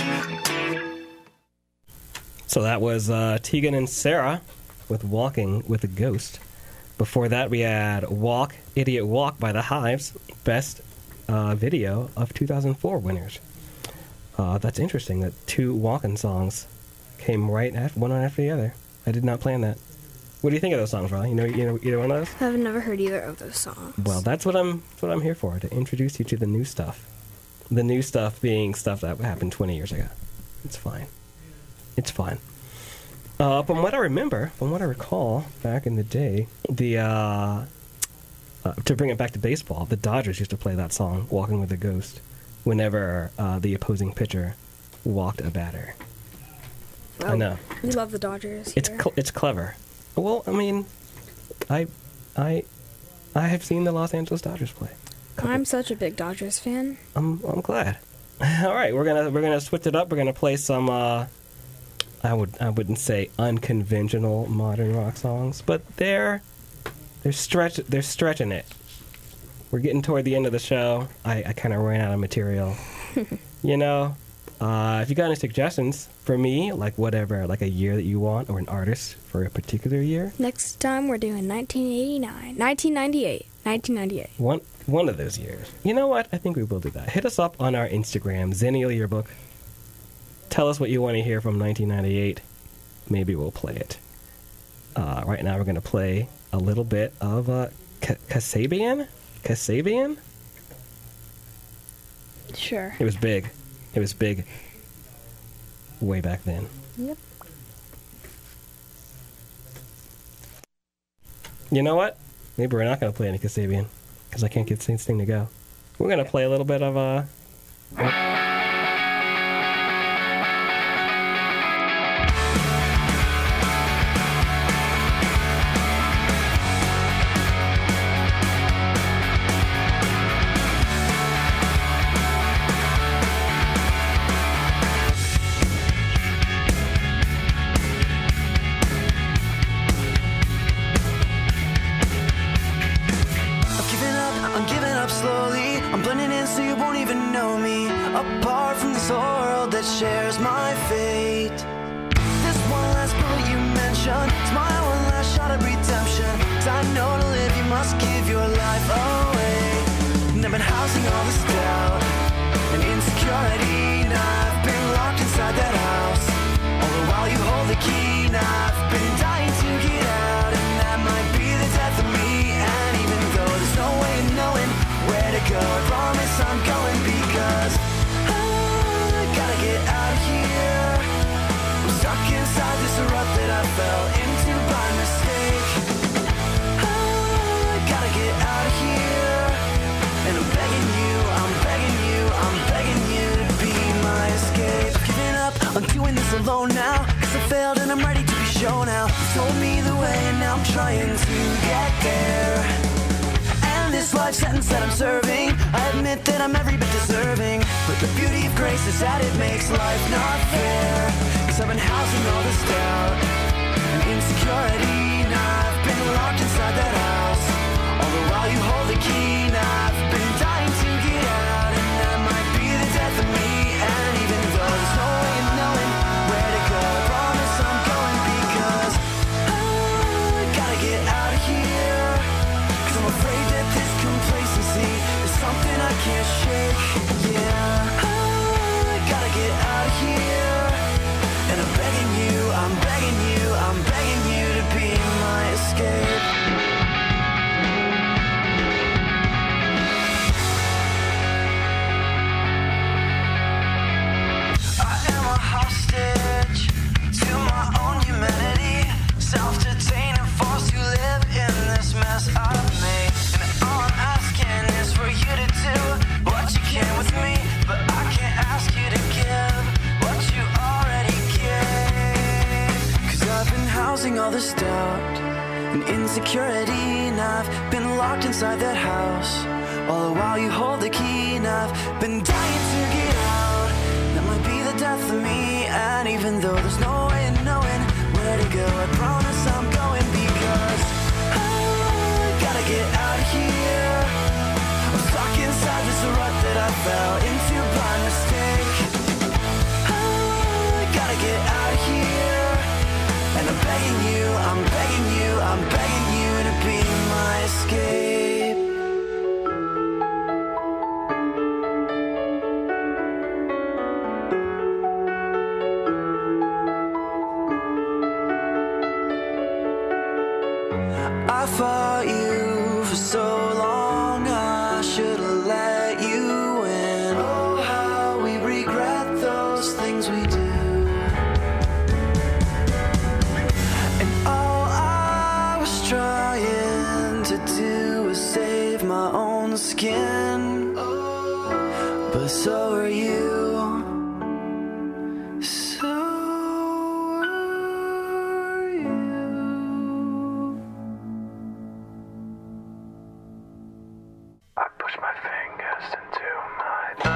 So that was uh, Tegan and Sarah with Walking with a Ghost. Before that, we had Walk, Idiot Walk by The Hives, best uh, video of two thousand four winners. Uh, that's interesting that two walking songs came right after, one after the other. I did not plan that. What do you think of those songs, Riley? You know, you know either one of those? I've never heard either of those songs. Well, that's what I'm that's what I'm here for, to introduce you to the new stuff. The new stuff being stuff that happened twenty years ago. It's fine. It's fine. Uh, from what I remember, from what I recall, back in the day, the uh, uh, to bring it back to baseball, the Dodgers used to play that song, "Walking with a Ghost," whenever uh, the opposing pitcher walked a batter. I know. We love the Dodgers. It's here. cl- it's clever. Well, I mean, I I I have seen the Los Angeles Dodgers play. I'm such a big Dodgers fan. I'm I'm glad. All right, we're gonna we're gonna switch it up. We're gonna play some. Uh, I would I wouldn't say unconventional modern rock songs, but they're they're stretch they're stretching it. We're getting toward the end of the show. I, I kind of ran out of material. You know, uh, if you got any suggestions for me, like whatever, like a year that you want, or an artist for a particular year, Next time we're doing nineteen eighty-nine, nineteen ninety-eight, nineteen ninety-eight. one one of those years. You know what? I think we will do that. Hit us up on our Instagram, Zennial Yearbook. Tell us what you want to hear from nineteen ninety-eight. Maybe we'll play it. Uh, right now we're going to play a little bit of uh, K- Kasabian? Kasabian? Sure. It was big. It was big way back then. Yep. You know what? Maybe we're not going to play any Kasabian because I can't get this thing to go. We're going to play a little bit of... Uh, I've given up, I'm giving up slowly. I'm blending in so you won't even know me. Apart from this world that shares my fate. This one last bullet you mentioned, it's my one last shot at redemption. 'Cause I know to live you must give your life away. And I've been housing all this doubt alone now, cause I failed and I'm ready to be shown now. You told me the way and now I'm trying to get there. And this life sentence that I'm serving, I admit that I'm every bit deserving. But the beauty of grace is that it makes life not fair. Cause I've been housing all this doubt and insecurity, and I've been locked inside that house. All the while you hold the key, and I've been dying to get out. And that might be the death of me. And even though there's no way of knowing where to go, I promise I'm going, because I gotta get out of here. Cause I'm afraid that this complacency is something I can't shake. Yeah, I gotta get out of here. And I'm begging you, I'm begging you, I'm begging you to be my escape. I am a hostage to my own humanity, self-detained and forced to live in this mess I've made. And all I'm asking is for you to do what you can with me, but I can't ask you to give what you already gave. Cause I've been housing all this doubt and insecurity, and I've been locked inside that house. All the while you hold the key, and I've been dying to get out. That might be the death of me. And even though there's no way of knowing where to go, I promise I'm going, because I gotta get out of here. I'm stuck inside this rut that I fell into by mistake. I gotta get out of here. And I'm begging you, I'm begging you, I'm begging you to be my escape. I fought you for so long, I should've let you in. Oh, how we regret those things we do. And all I was trying to do was save my own skin. But so are you. So are you. I push my fingers into my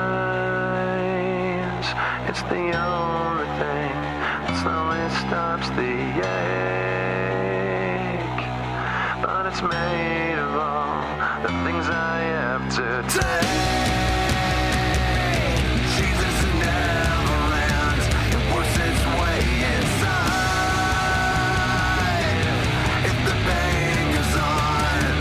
eyes. It's the only thing that slowly stops the ache. But it's made of all the things I have to take. Jesus never ends. It works its way inside. If the pain goes on,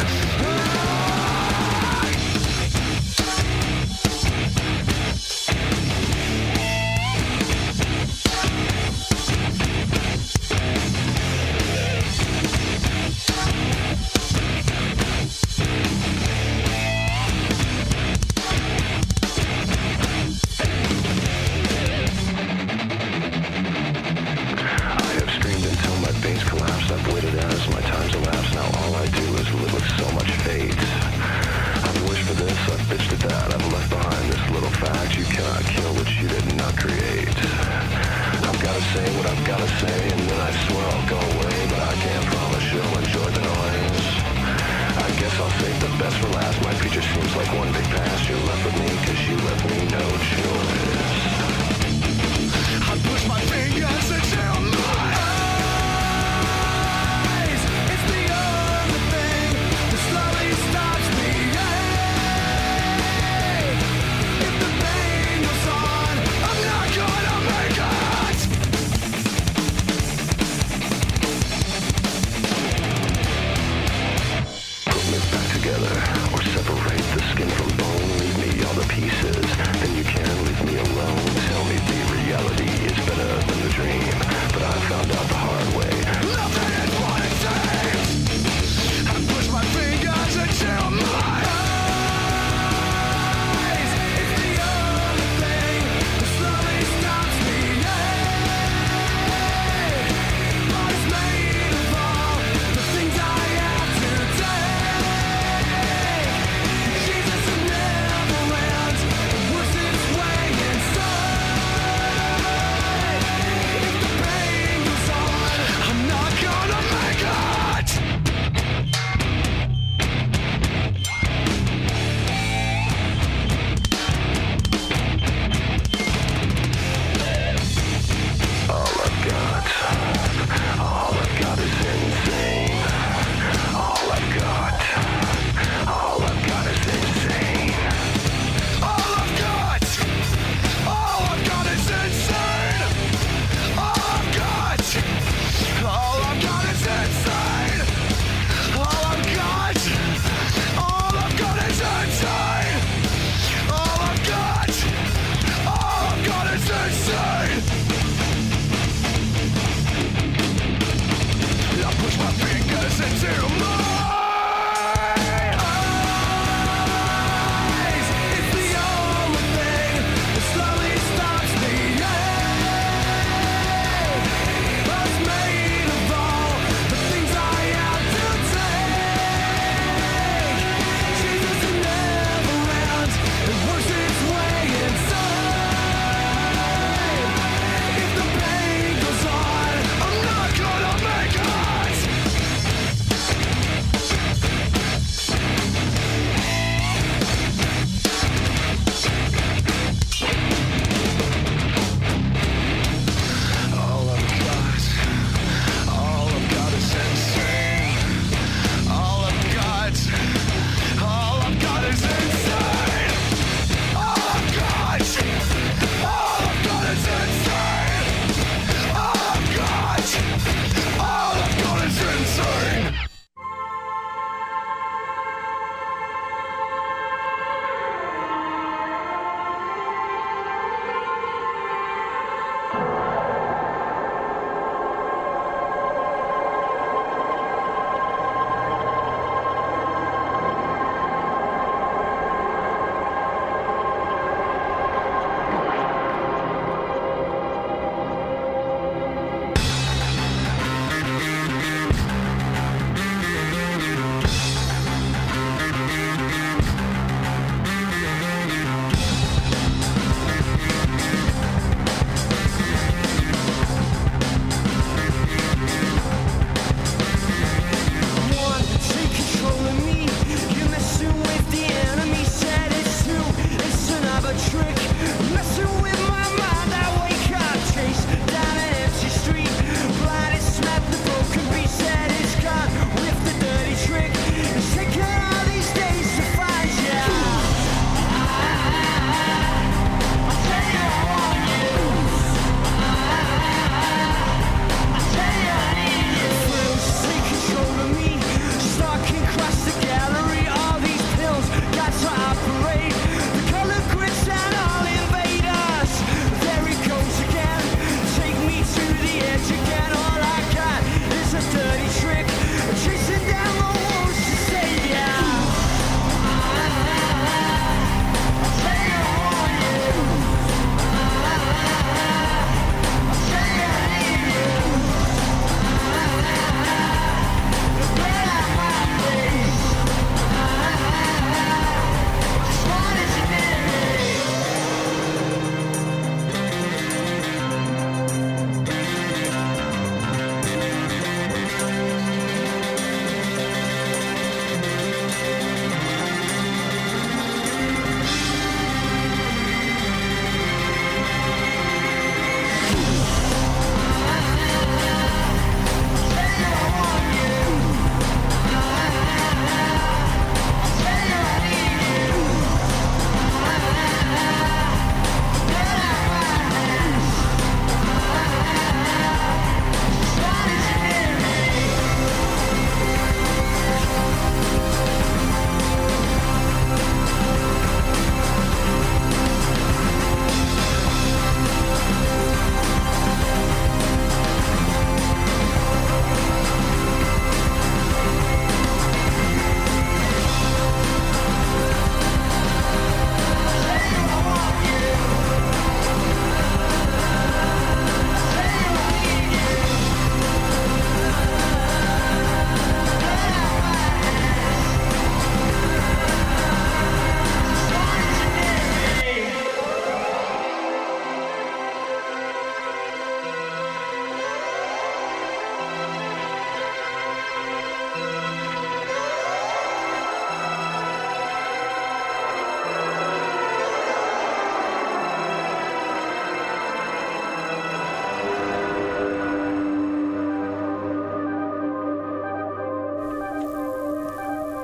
collapsed. I've waited as my time's elapsed. Now all I do is live with so much fate. I've wished for this, I've bitched at that. I've left behind this little fact: you cannot kill what you did not create. I've gotta say what I've gotta say, and then I swear I'll go away. But I can't promise you'll enjoy the noise. I guess I'll save the best for last. My future seems like one big past. You're left with me cause you left me no choice. I push my fingers into my eyes. It's the only thing that slowly stops me. Hey, if the pain goes on, I'm not gonna make it. Put me back together, or separate the skin from bone. Leave me all the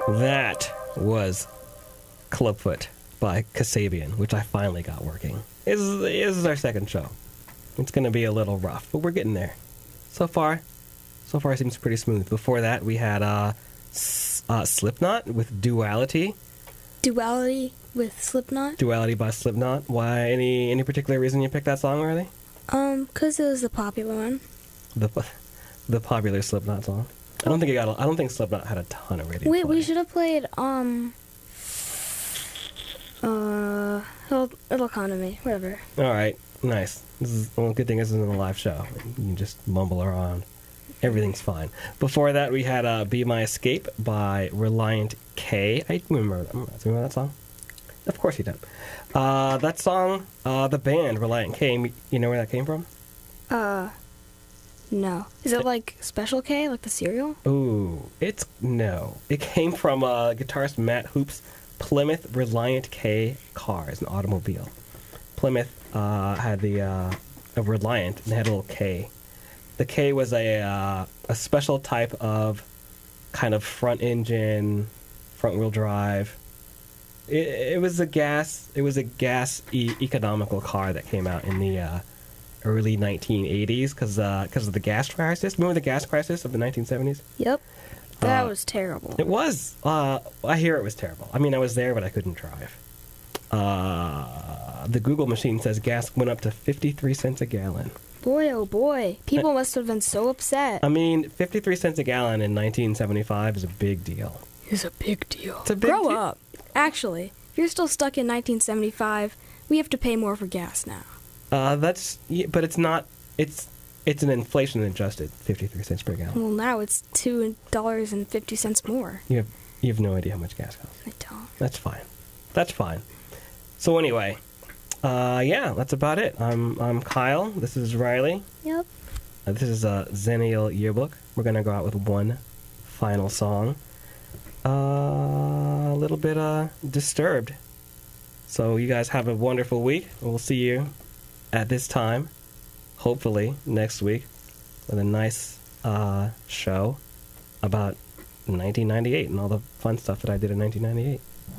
That was Clubfoot by Kasabian, which I finally got working. This is, this is our second show. It's going to be a little rough, but we're getting there. So far, so far it seems pretty smooth. Before that, we had uh, S- uh, Slipknot with Duality. Duality with Slipknot? Duality by Slipknot. Why? Any any particular reason you picked that song, Riley? Um, because it was the popular one. The the popular Slipknot song. I don't think it got. A, I don't think Slipknot had a ton of radio. Wait, play. we should have played um. Uh, it'll, it'll come to me. Whatever. All right, nice. This is well. Good thing this isn't a live show. You can just mumble around. Everything's fine. Before that, we had uh, "Be My Escape" by Reliant K. I remember. Remember that song? Of course you did. Uh, that song, uh, the band Reliant K. You know where that came from? Uh, no. Is it like Special K, like the cereal? Ooh, it's no. It came from uh, guitarist Matt Hoop's Plymouth Reliant K cars, an automobile. Plymouth uh, had the uh, a Reliant and they had a little K. The K was a uh, a special type of kind of front engine, front wheel drive. It, it was a gas. It was a gas e- economical car that came out in the uh, early nineteen eighties because because uh, of the gas crisis. Remember the gas crisis of the nineteen seventies? Yep. That Uh, was terrible. It was. Uh, I hear it was terrible. I mean, I was there, but I couldn't drive. Uh, the Google machine says gas went up to fifty-three cents a gallon. Boy, oh boy. People must have been so upset. I mean, fifty-three cents a gallon in nineteen seventy-five is a big deal. It's a big deal. It's a big Grow deal. up. Actually, if you're still stuck in nineteen seventy-five, we have to pay more for gas now. Uh, that's, yeah, but it's not, it's it's an inflation adjusted fifty-three cents per gallon. Well, now it's two dollars and fifty cents more. You have, you have no idea how much gas costs. I don't. That's fine. That's fine. So anyway, uh, yeah, that's about it. I'm I'm Kyle. This is Riley. Yep. Uh, this is a Zennial Yearbook. We're going to go out with one final song. Uh, a little bit uh, disturbed. So you guys have a wonderful week. We'll see you at this time, hopefully, next week with a nice uh, show about nineteen ninety-eight and all the fun stuff that I did in nineteen ninety-eight.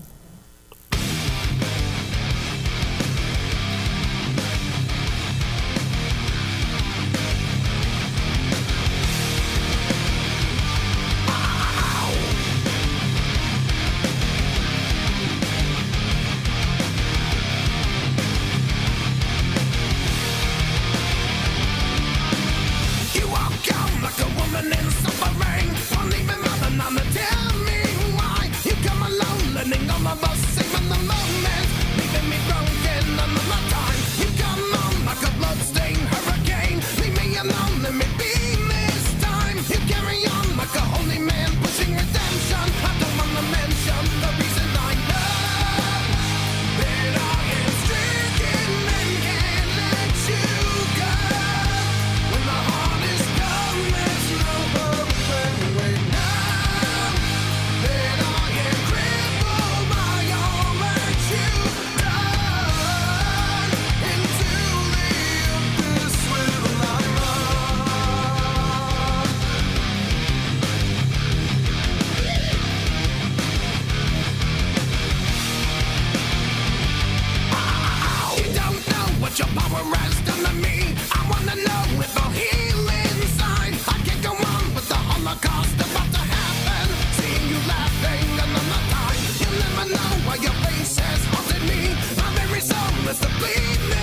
You walk out like a woman in suffering. Won't even bother now to tell me why. You come alone, leaning on my bus, saving the moment, leaving me broken another time. You come on like a bloodstained hurricane. Leave me alone, let me be this time. You carry on like a holy man, pushing redemption. I don't wanna mention the reason I love that I am stricken and can't let you go. When the heart is done, there's no hoping way now. That I am crippled by all that you've done. Into the abyss will I run. You don't know what your power has done to me. I wanna know if I'll heal inside. I can't go on with the Holocaust about to happen. Seeing you laughing another time. You'll never know why your face has haunted me. My very soul is to bleed me.